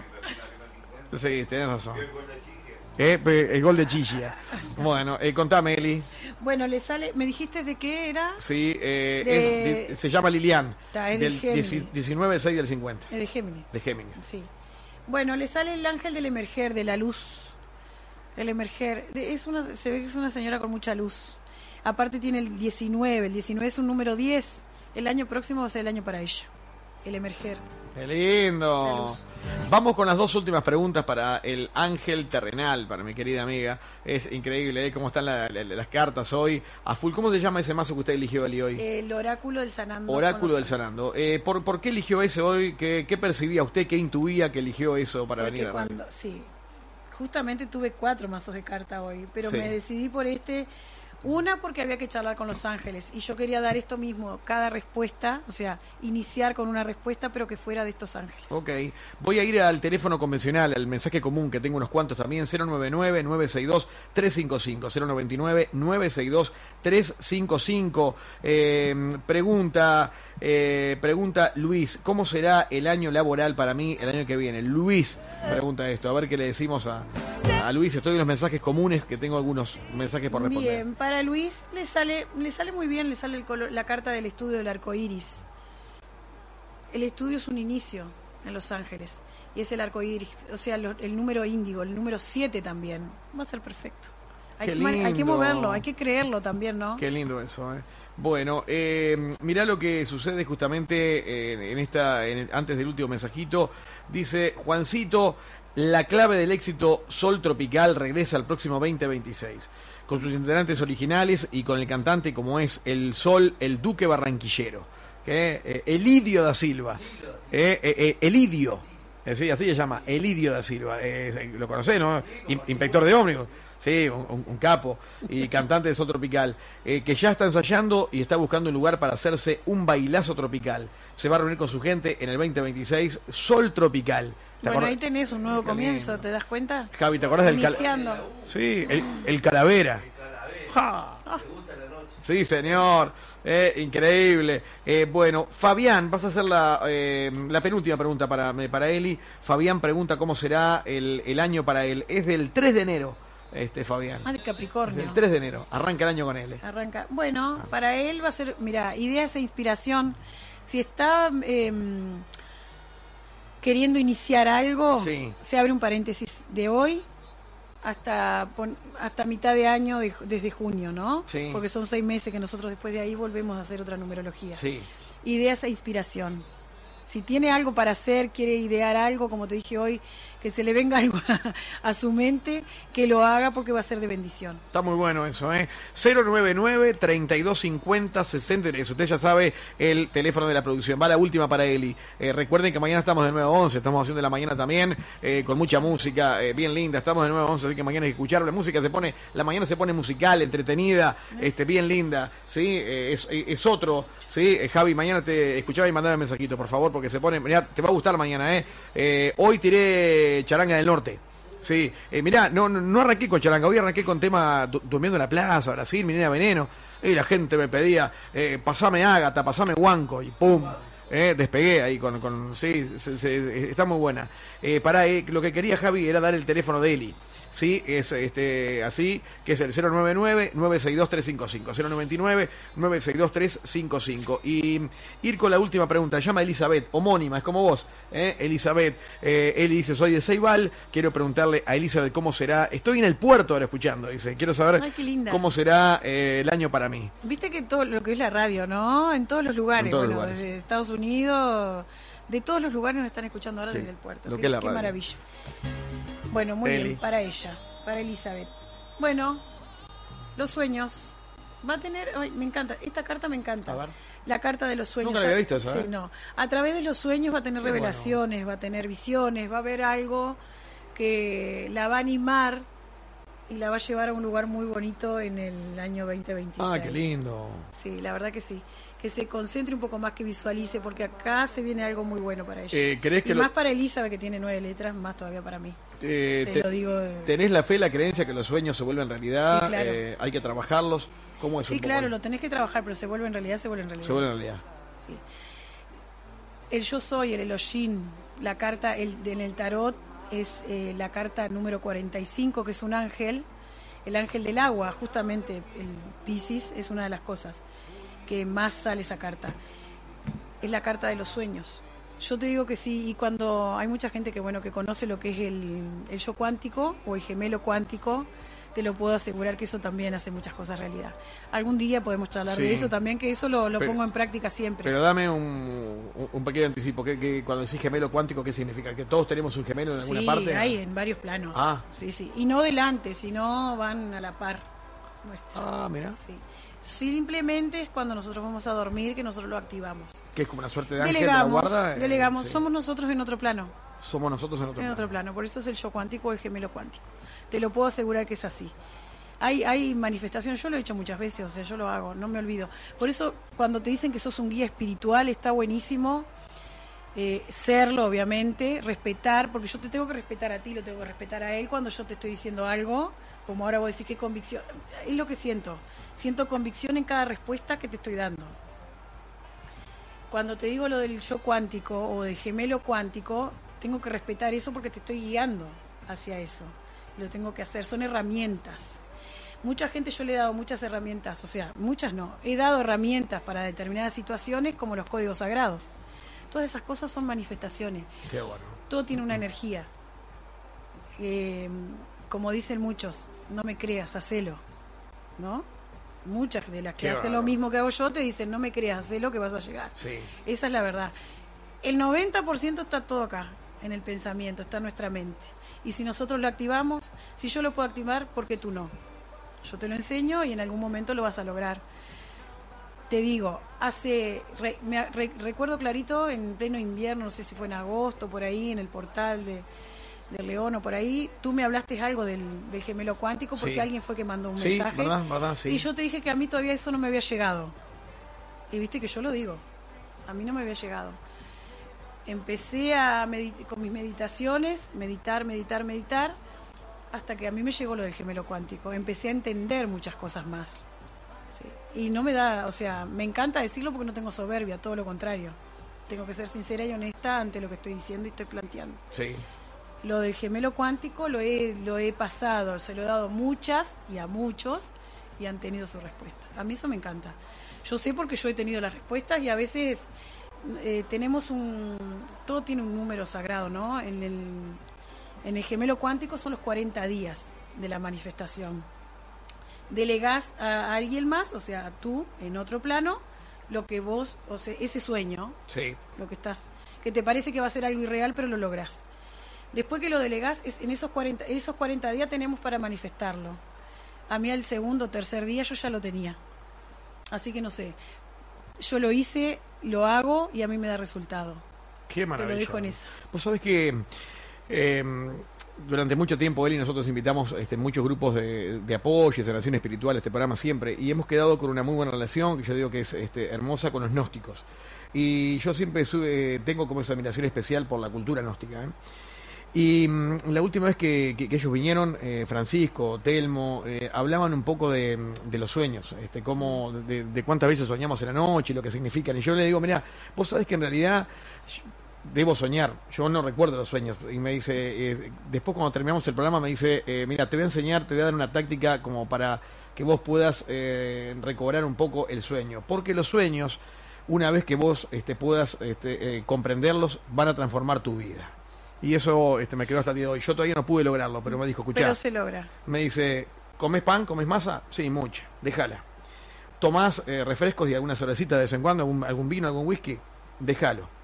Sí, tenés razón. Eh, el gol de Chichia. Bueno, eh, contame, Eli. Bueno, le sale, ¿me dijiste de qué era? Sí, eh, De- es- de- se llama Lilian. Está, es de del Géminis. dieci- diecinueve del seis del cincuenta. Es de Géminis. De Géminis. Sí. Bueno, le sale el ángel del emerger, de la luz. El emerger. De- es una, se ve que es una señora con mucha luz. Aparte tiene el diecinueve. El diecinueve es un número diez. El año próximo va a ser el año para ella. El emerger. ¡Qué La lindo! luz. Vamos con las dos últimas preguntas para el ángel terrenal, para mi querida amiga. Es increíble, ¿eh? Cómo están la- la- las cartas hoy. A full, ¿cómo se llama ese mazo que usted eligió, Eli, hoy? El oráculo del sanando. Oráculo del Conocer. Sanando. Eh, ¿por, ¿Por qué eligió ese hoy? ¿Qué, qué percibía usted? ¿Qué intuía que eligió eso para Porque venir a la radio? cuando, sí, justamente tuve cuatro mazos de carta hoy, pero Sí. me decidí por este, una porque había que charlar con los ángeles y yo quería dar esto mismo, cada respuesta, o sea, iniciar con una respuesta pero que fuera de estos ángeles. Ok, voy a ir al teléfono convencional, al mensaje común, que tengo unos cuantos también, cero noventa y nueve, nueve seis dos, tres cinco cinco, cero noventa y nueve, nueve seis dos, tres cinco cinco. Eh, pregunta, eh, pregunta Luis, ¿cómo será el año laboral para mí el año que viene? Luis pregunta esto, a ver qué le decimos a, a Luis. Estoy en los mensajes comunes, que tengo algunos mensajes por responder. Bien, para Luis le sale, le sale muy bien, le sale el color, la carta del estudio del arco iris. El estudio es un inicio en Los Ángeles y es el arco iris, o sea, lo- el número índigo, el número siete también. Va a ser perfecto. Hay, Qué que, ma- hay que lindo. moverlo, hay que creerlo también, ¿no? Qué lindo eso, ¿eh? Bueno, eh, mirá lo que sucede justamente eh, en esta, en el- antes del último mensajito. Dice Juancito, la clave del éxito Sol Tropical regresa el próximo veinte veintiséis. Con sus integrantes originales y con el cantante como es el Sol, el Duque Barranquillero. ¿Qué? Eh, Elidio da Silva. Eh, eh, eh, Elidio. Eh, sí, así se llama, Elidio da Silva. Eh, lo conocés, ¿no? In- inspector de ómnibus. Sí, un, un- un capo y cantante de Sol Tropical, eh, que ya está ensayando y está buscando un lugar para hacerse un bailazo tropical. Se va a reunir con su gente en el veinte veintiséis, Sol Tropical. ¿Te Bueno, acordás? ahí tenés un nuevo Qué comienzo, lindo. ¿te das cuenta? Javi, ¿te acordás del cal- Iniciando. Sí, el, el Calavera. Ja. Sí, señor. Eh, increíble. Eh, bueno, Fabián, vas a hacer la, eh, la penúltima pregunta para, para Eli. Fabián pregunta cómo será el, el año para él. Es del tres de enero, este Fabián. Ah, de Capricornio. Del tres de enero. Arranca el año con él. Arranca. Bueno, para él va a ser, mira, ideas e inspiración. Si está eh, queriendo iniciar algo, Sí. se abre un paréntesis de hoy hasta pon- hasta mitad de año, de- desde junio, ¿no? Sí. Porque son seis meses que nosotros después de ahí volvemos a hacer otra numerología. Sí. Ideas e inspiración. Si tiene algo para hacer, quiere idear algo, como te dije hoy, que se le venga algo a, a su mente, que lo haga porque va a ser de bendición. Está muy bueno eso, ¿eh? cero noventa y nueve, treinta y dos cincuenta, sesenta y tres. Usted ya sabe el teléfono de la producción. Va la última para Eli. Eh, recuerden que mañana estamos de nueve a once. Estamos haciendo la mañana también eh, con mucha música, eh, bien linda. Estamos de nueve a once, así que mañana hay que escuchar. La música se pone, la mañana se pone musical, entretenida, este, bien linda, ¿sí? Eh, es, es otro, ¿sí? Eh, Javi, mañana te escuchaba y mandame un mensajito, por favor, porque se pone, mirá, te va a gustar mañana, ¿eh? Eh, hoy tiré Charanga del Norte. Sí, eh, mirá, no, no, no arranqué con charanga, hoy arranqué con tema du- durmiendo en la plaza, Brasil, Minera Veneno, y la gente me pedía, eh, pasame Ágata, pasame Huanco, y pum, eh, despegué ahí con, con sí, se- se- está muy buena. Eh, pará, eh, lo que quería Javi era dar el teléfono de Eli, sí, es este así, que es el cero noventa y nueve, nueve seis dos, tres cinco cinco, cero noventa y nueve, nueve seis dos, tres cinco cinco. Y ir con la última pregunta, se llama Elizabeth, homónima, es como vos, eh, Elizabeth, eh, Eli dice, soy de Ceibal, quiero preguntarle a Elizabeth cómo será, estoy en el puerto ahora escuchando, dice, quiero saber Ay, qué linda. cómo será eh, el año para mí. Viste que todo lo que es la radio, ¿no? En todos los lugares, En todos los bueno, lugares. desde Estados Unidos, De todos los lugares nos están escuchando ahora Sí, desde el puerto. lo Qué, que es la qué radio. maravilla. Bueno, muy Eli. bien, para ella, para Elizabeth. Bueno, los sueños. Va a tener, ay, me encanta, esta carta me encanta. A ver. La carta de los sueños. Nunca la había visto esa, Sí, ¿eh? no. A través de los sueños va a tener Qué revelaciones, va a tener visiones, va a haber algo que la va a animar y la va a llevar a un lugar muy bonito en el año veinte veintiséis. Ah, qué lindo. Sí, la verdad que sí. Que se concentre un poco más, que visualice, porque acá se viene algo muy bueno para ella. Eh, ¿querés que y lo- más para Elizabeth, que tiene nueve letras, más todavía para mí. Eh, Te te- lo digo de- ¿Tenés la fe, la creencia que los sueños se vuelven realidad? Sí, claro. Eh, hay que trabajarlos. ¿Cómo es Sí, un poco claro, el- lo tenés que trabajar, pero se vuelve en realidad, se vuelve en realidad. Se vuelve realidad. Sí. El yo soy, el Elohim, la carta el, en el tarot es eh, la carta número cuarenta y cinco, que es un ángel, el ángel del agua, justamente el Piscis es una de las cosas que más sale esa carta. Es la carta de los sueños. Yo te digo que sí, y cuando hay mucha gente que bueno que conoce lo que es el, el yo cuántico o el gemelo cuántico, te lo puedo asegurar que eso también hace muchas cosas realidad. Algún día podemos charlar Sí. de eso también, que eso lo, lo Pero- pongo en práctica siempre. Pero dame un, un- un pequeño anticipo. ¿Qué, qué- cuando decís gemelo cuántico, ¿qué significa? ¿Que todos tenemos un gemelo en alguna sí, parte? hay en varios planos. Ah. Sí, sí. Y no delante, sino van a la par nuestra. Ah, mira. Sí. Simplemente es cuando nosotros vamos a dormir que nosotros lo activamos. Que es como una suerte de ángel de la Delegamos, guarda. eh, delegamos. sí. Somos nosotros en otro plano. Somos nosotros en otro En plano. otro plano. Por eso es el yo cuántico o el gemelo cuántico. Te lo puedo asegurar que es así. Hay, hay manifestaciones, yo lo he hecho muchas veces, o sea, yo lo hago, no me olvido. Por eso, cuando te dicen que sos un guía espiritual, está buenísimo eh, serlo, obviamente, respetar, porque yo te tengo que respetar a ti, lo tengo que respetar a él cuando yo te estoy diciendo algo, como ahora voy a decir qué convicción. Es lo que siento. Siento convicción en cada respuesta que te estoy dando. Cuando te digo lo del yo cuántico o del gemelo cuántico, tengo que respetar eso porque te estoy guiando hacia eso. Lo tengo que hacer, son herramientas. Mucha gente yo le he dado muchas herramientas, o sea, muchas no, he dado herramientas para determinadas situaciones como los códigos sagrados. Todas esas cosas son manifestaciones. Qué bueno. Todo tiene una energía. Eh, como dicen muchos, no me creas, hacelo, ¿no? Muchas de las que Qué hacen bárbaro. lo mismo que hago yo te dicen, no me creas, hacelo que vas a llegar. Sí. Esa es la verdad. El noventa por ciento está todo acá, en el pensamiento, está en nuestra mente. Y si nosotros lo activamos, si yo lo puedo activar, ¿por qué tú no? Yo te lo enseño y en algún momento lo vas a lograr. Te digo, hace re- me, re- recuerdo clarito en pleno invierno, no sé si fue en agosto, por ahí, en el portal de, de León o por ahí, tú me hablaste algo del, del gemelo cuántico porque Sí. alguien fue que mandó un Sí, mensaje. verdad, verdad, sí. Y yo te dije que a mí todavía eso no me había llegado. Y viste que yo lo digo, a mí no me había llegado. Empecé a medit- con mis meditaciones, meditar, meditar, meditar, hasta que a mí me llegó lo del gemelo cuántico. Empecé a entender muchas cosas más. Sí. Y no me da, o sea, me encanta decirlo porque no tengo soberbia, todo lo contrario. Tengo que ser sincera y honesta ante lo que estoy diciendo y estoy planteando. Sí. Lo del gemelo cuántico lo he, lo he pasado, se lo he dado muchas y a muchos y han tenido su respuesta. A mí eso me encanta. Yo sé porque yo he tenido las respuestas y a veces eh, tenemos un... Todo tiene un número sagrado, ¿no? En el, en el gemelo cuántico son los cuarenta días de la manifestación. Delegás a, a alguien más, o sea, a tú, en otro plano, lo que vos, o sea, ese sueño, Sí. lo que estás, que te parece que va a ser algo irreal, pero lo lográs. Después que lo delegás, es, en esos cuarenta, esos cuarenta días tenemos para manifestarlo. A mí al segundo o tercer día yo ya lo tenía. Así que no sé, yo lo hice, lo hago y a mí me da resultado. Qué maravilla. Te lo dejo en eso. Vos sabés que eh, durante mucho tiempo él y nosotros invitamos este, muchos grupos de, de apoyo y de relación espiritual a este programa siempre, y hemos quedado con una muy buena relación, que yo digo que es este, hermosa, con los gnósticos. Y yo siempre sube, tengo como esa admiración especial por la cultura gnóstica, ¿eh? Y mm, la última vez que, que- que ellos vinieron, eh, Francisco, Telmo, eh, hablaban un poco de, de los sueños, este, cómo, de, de cuántas veces soñamos en la noche y lo que significan. Y yo le digo, mira, vos sabés que en realidad debo soñar, yo no recuerdo los sueños. Y me dice, eh, después cuando terminamos el programa me dice, eh, mira, te voy a enseñar, te voy a dar una táctica como para que vos puedas eh, recobrar un poco el sueño. Porque los sueños, una vez que vos este, puedas este, eh, comprenderlos, van a transformar tu vida. Y eso este, me quedó hasta el día de hoy. Yo todavía no pude lograrlo, pero me dijo, escuchá, Pero se logra. me dice, ¿comés pan? ¿Comés masa? Sí, mucha, déjala. ¿Tomás eh, refrescos y alguna cervecita de vez en cuando? ¿Algún, algún vino, algún whisky? Déjalo.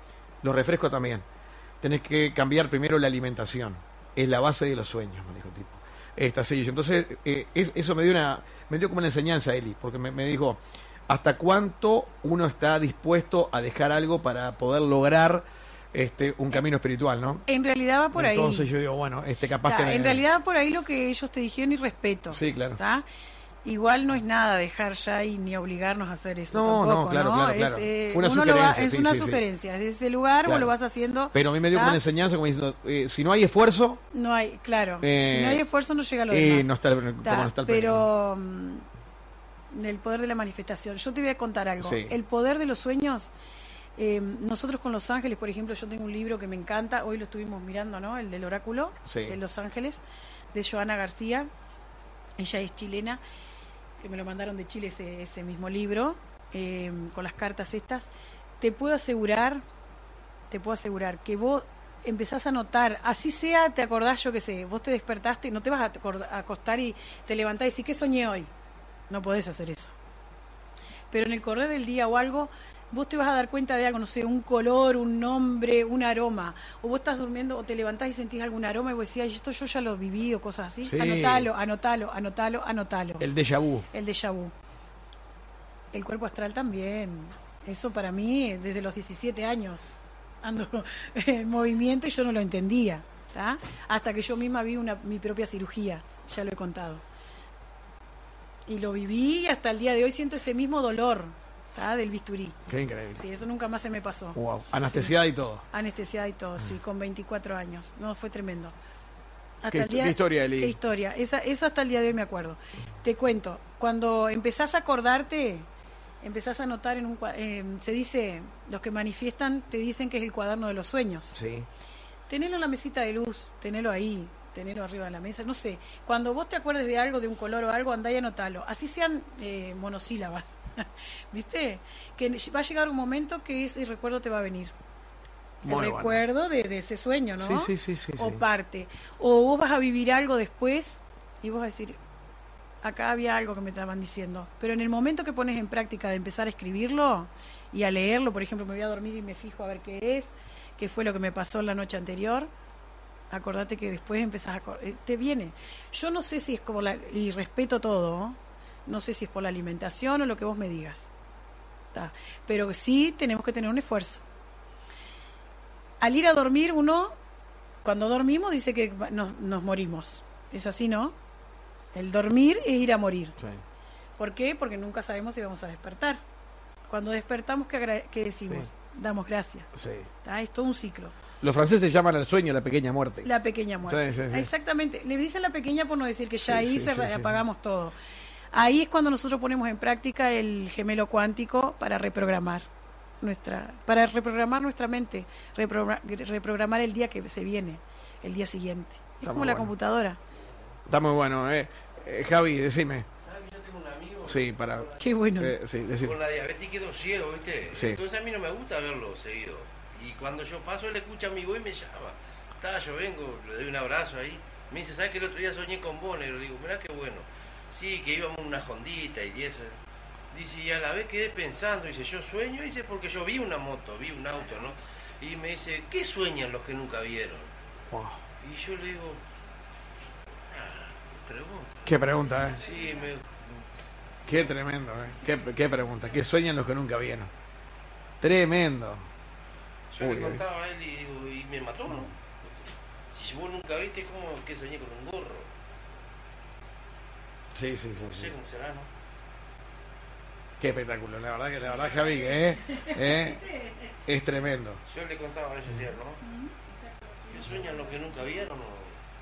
Los refrescos también. Tenés que cambiar primero la alimentación. Es la base de los sueños, me dijo el tipo. Esta sello. Entonces, eh, es, eso me dio una, me dio como una enseñanza, Eli, porque me, me dijo, ¿hasta cuánto uno está dispuesto a dejar algo para poder lograr este un camino espiritual, ¿no? En realidad va por Entonces, ahí. Entonces yo digo, bueno, este capaz Ta, que... Me... En realidad va por ahí lo que ellos te dijeron y respeto. Sí, claro. ¿Ta? Igual no es nada dejar ya y ni obligarnos a hacer eso No, tampoco, no, claro, ¿no? claro, Es, claro. eh, Fue una uno lo va- sugerencia, es sí, una sí, sí. sugerencia. Desde ese lugar Claro. vos lo vas haciendo. Pero a mí me dio ¿ta? como una enseñanza, como diciendo, eh, si no hay esfuerzo, No hay, claro. Eh, si no hay esfuerzo no llega a lo eh, demás. no está, el- Ta, como no está el premio. pero mm, el poder de la manifestación. Yo te voy a contar algo. Sí. El poder de los sueños. eh, nosotros con Los Ángeles, por ejemplo, yo tengo un libro que me encanta. Hoy lo estuvimos mirando, ¿no? El del oráculo Sí. de Los Ángeles, de Joana García. Ella es chilena, que me lo mandaron de Chile ese, ese mismo libro, eh, con las cartas estas. Te puedo asegurar, te puedo asegurar que vos empezás a notar, así sea, te acordás, yo qué sé, vos te despertaste, no te vas a acord- a acostar y te levantás y decís, ¿qué soñé hoy? No podés hacer eso. Pero en el correr del día o algo, vos te vas a dar cuenta de algo, no sé, un color, un nombre, un aroma. O vos estás durmiendo o te levantás y sentís algún aroma y vos decís, ay, esto yo ya lo viví o cosas así. Sí. Anotalo, anotalo, anotalo, anotalo. El déjà vu. El déjà vu. El cuerpo astral también. Eso para mí, desde los diecisiete años, ando en movimiento y yo no lo entendía. ¿tá? Hasta que yo misma vi una, mi propia cirugía, ya lo he contado. Y lo viví y hasta el día de hoy siento ese mismo dolor, ¿tá? Del bisturí. Qué increíble. Sí, eso nunca más se me pasó. Wow. Anestesiada Sí. y todo. Anestesiada y todo, sí, con veinticuatro años. No, fue tremendo. Hasta ¿Qué, el día, qué historia, Eli? ¿Qué historia? Esa, eso hasta el día de hoy me acuerdo. Te cuento, cuando empezás a acordarte, empezás a notar en un cua- eh, se dice, los que manifiestan te dicen que es el cuaderno de los sueños. Sí. Tenelo en la mesita de luz, tenelo ahí, tenelo arriba de la mesa, no sé. Cuando vos te acuerdes de algo, de un color o algo, andá y anotalo. Así sean eh, monosílabas, ¿viste? Que va a llegar un momento que ese recuerdo te va a venir. El Muy bueno. recuerdo de, de ese sueño, ¿no? Sí, sí, sí, sí, O sí. parte. O vos vas a vivir algo después y vos vas a decir, acá había algo que me estaban diciendo. Pero en el momento que pones en práctica de empezar a escribirlo y a leerlo, por ejemplo, me voy a dormir y me fijo a ver qué es, qué fue lo que me pasó la noche anterior, acordate que después empezás a... acor- eh, te viene. Yo no sé si es como la... Y respeto todo, ¿no? No sé si es por la alimentación o lo que vos me digas. ¿tá? Pero sí tenemos que tener un esfuerzo. Al ir a dormir uno, cuando dormimos, dice que nos, nos morimos. ¿Es así, no? El dormir es ir a morir. Sí. ¿Por qué? Porque nunca sabemos si vamos a despertar. Cuando despertamos, ¿qué, agra- qué decimos? Sí. Damos gracias. Sí. ¿tá? Es todo un ciclo. Los franceses llaman al sueño la pequeña muerte. La pequeña muerte. Sí, sí, sí. Exactamente. Le dicen la pequeña por no decir que ya Sí, ahí sí, se sí, ra- sí, apagamos todo. Ahí es cuando nosotros ponemos en práctica el gemelo cuántico para reprogramar nuestra, para reprogramar nuestra mente, reprogramar, reprogramar el día que se viene, el día siguiente. Es Está como muy la bueno. computadora. Está muy bueno, eh. Eh, Javi, decime. ¿Sabes que yo tengo un amigo Sí, para... Qué bueno. eh, sí, decime. con la diabetes quedó ciego, ¿viste? Sí. Entonces a mí no me gusta verlo seguido. Y cuando yo paso, él escucha mi voz y me llama. Está, yo vengo, le doy un abrazo ahí. Me dice, ¿sabes que el otro día soñé con vos? Y le digo, mirá qué bueno. Sí, que íbamos en una hondita y eso. Dice, y a la vez quedé pensando, dice, yo sueño, dice, porque yo vi una moto, vi un auto, ¿no? Y me dice, ¿qué sueñan los que nunca vieron? Wow. Y yo le digo, ah, pregunta. Qué pregunta, eh. Sí, me, Qué tremendo, eh. Qué, qué pregunta. ¿Qué sueñan los que nunca vieron? Tremendo. yo Uy, le uy. contaba a él y digo, y me mató, ¿no? Si vos nunca viste, ¿cómo que soñé con un gorro? Sí, sí, sí. No sí. sé cómo será, ¿no? Qué espectáculo. La verdad que, la verdad, Javi, que eh, eh, es tremendo. Yo le contaba a ellos ayer, ¿no? ¿Qué sueñan los que nunca vieron? ¿No?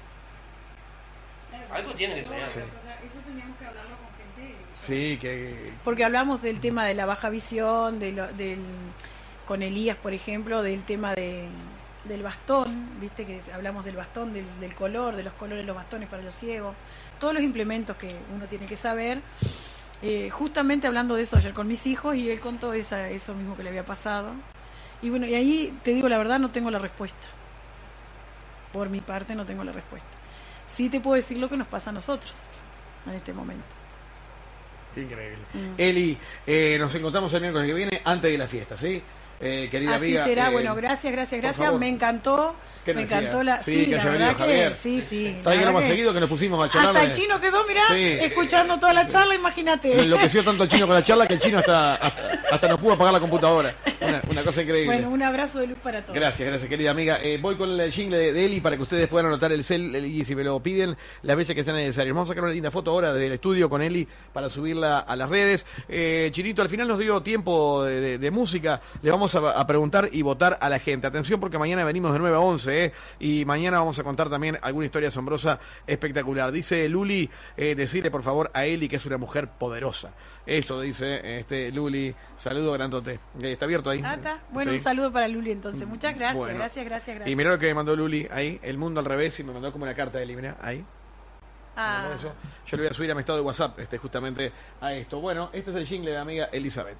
Algo tienen que soñar. Sí. Eso teníamos que hablarlo con gente. Sí, que... Porque hablamos del tema de la baja visión, de lo- del, con Elías, por ejemplo, del tema de, del bastón, viste que hablamos del bastón, del, del color, de los colores de los bastones para los ciegos, todos los implementos que uno tiene que saber. Eh, justamente hablando de eso ayer con mis hijos y él contó esa, eso mismo que le había pasado. Y bueno, y ahí te digo la verdad, no tengo la respuesta. Por mi parte no tengo la respuesta. Sí te puedo decir lo que nos pasa a nosotros en este momento. Qué increíble. Mm. Eli, eh, nos encontramos el miércoles que viene antes de la fiesta, ¿sí? eh, querida Así amiga. será, eh, bueno, gracias, gracias, por gracias, favor. me encantó. Qué Me energía. encantó la... Sí, que la haya verdad venido Javier. que... Sí, sí. Está que la más verdad seguido que nos pusimos a charlar. Hasta el chino quedó, mirá, Sí. escuchando toda la charla, imagínate. Me enloqueció tanto el chino con la charla que el chino hasta, hasta, hasta nos pudo apagar la computadora. Una, una cosa increíble. Bueno, un abrazo de luz para todos. Gracias, gracias, querida amiga. Eh, voy con el jingle de, de Eli para que ustedes puedan anotar el cel y si me lo piden las veces que sean necesarias. Vamos a sacar una linda foto ahora del estudio con Eli para subirla a las redes. Eh, Chinito, al final nos dio tiempo de, de, de música. Le vamos a, a preguntar y votar a la gente. Atención porque mañana venimos de nueve a once, ¿eh? Y mañana vamos a contar también alguna historia asombrosa espectacular. Dice Luli, eh, decirle por favor a Eli que es una mujer poderosa. Eso dice este Luli. Saludo grandote. Eh, ¿Está abierto ahí? Ah, está. Bueno, Sí. un saludo para Luli entonces. Muchas gracias, Bueno. gracias, gracias, gracias. Y mirá lo que me mandó Luli ahí, el mundo al revés, y me mandó como una carta de Eli, mirá, ahí. Me Ah, mandó eso. Yo le voy a subir a mi estado de WhatsApp este, justamente a esto. Bueno, este es el jingle de la amiga Elizabeth.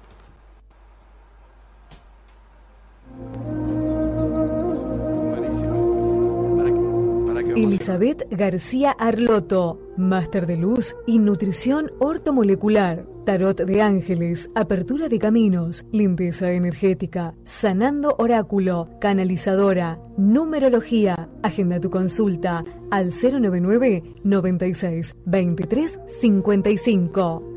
Buenísimo. ¿Para qué? ¿Para qué vamos a hacer? Elizabeth García Arloto, máster de luz y nutrición ortomolecular, tarot de ángeles, apertura de caminos, limpieza energética, sanando oráculo, canalizadora, numerología. Agenda tu consulta al cero noventa y nueve, noventa y seis, veintitrés cincuenta y cinco.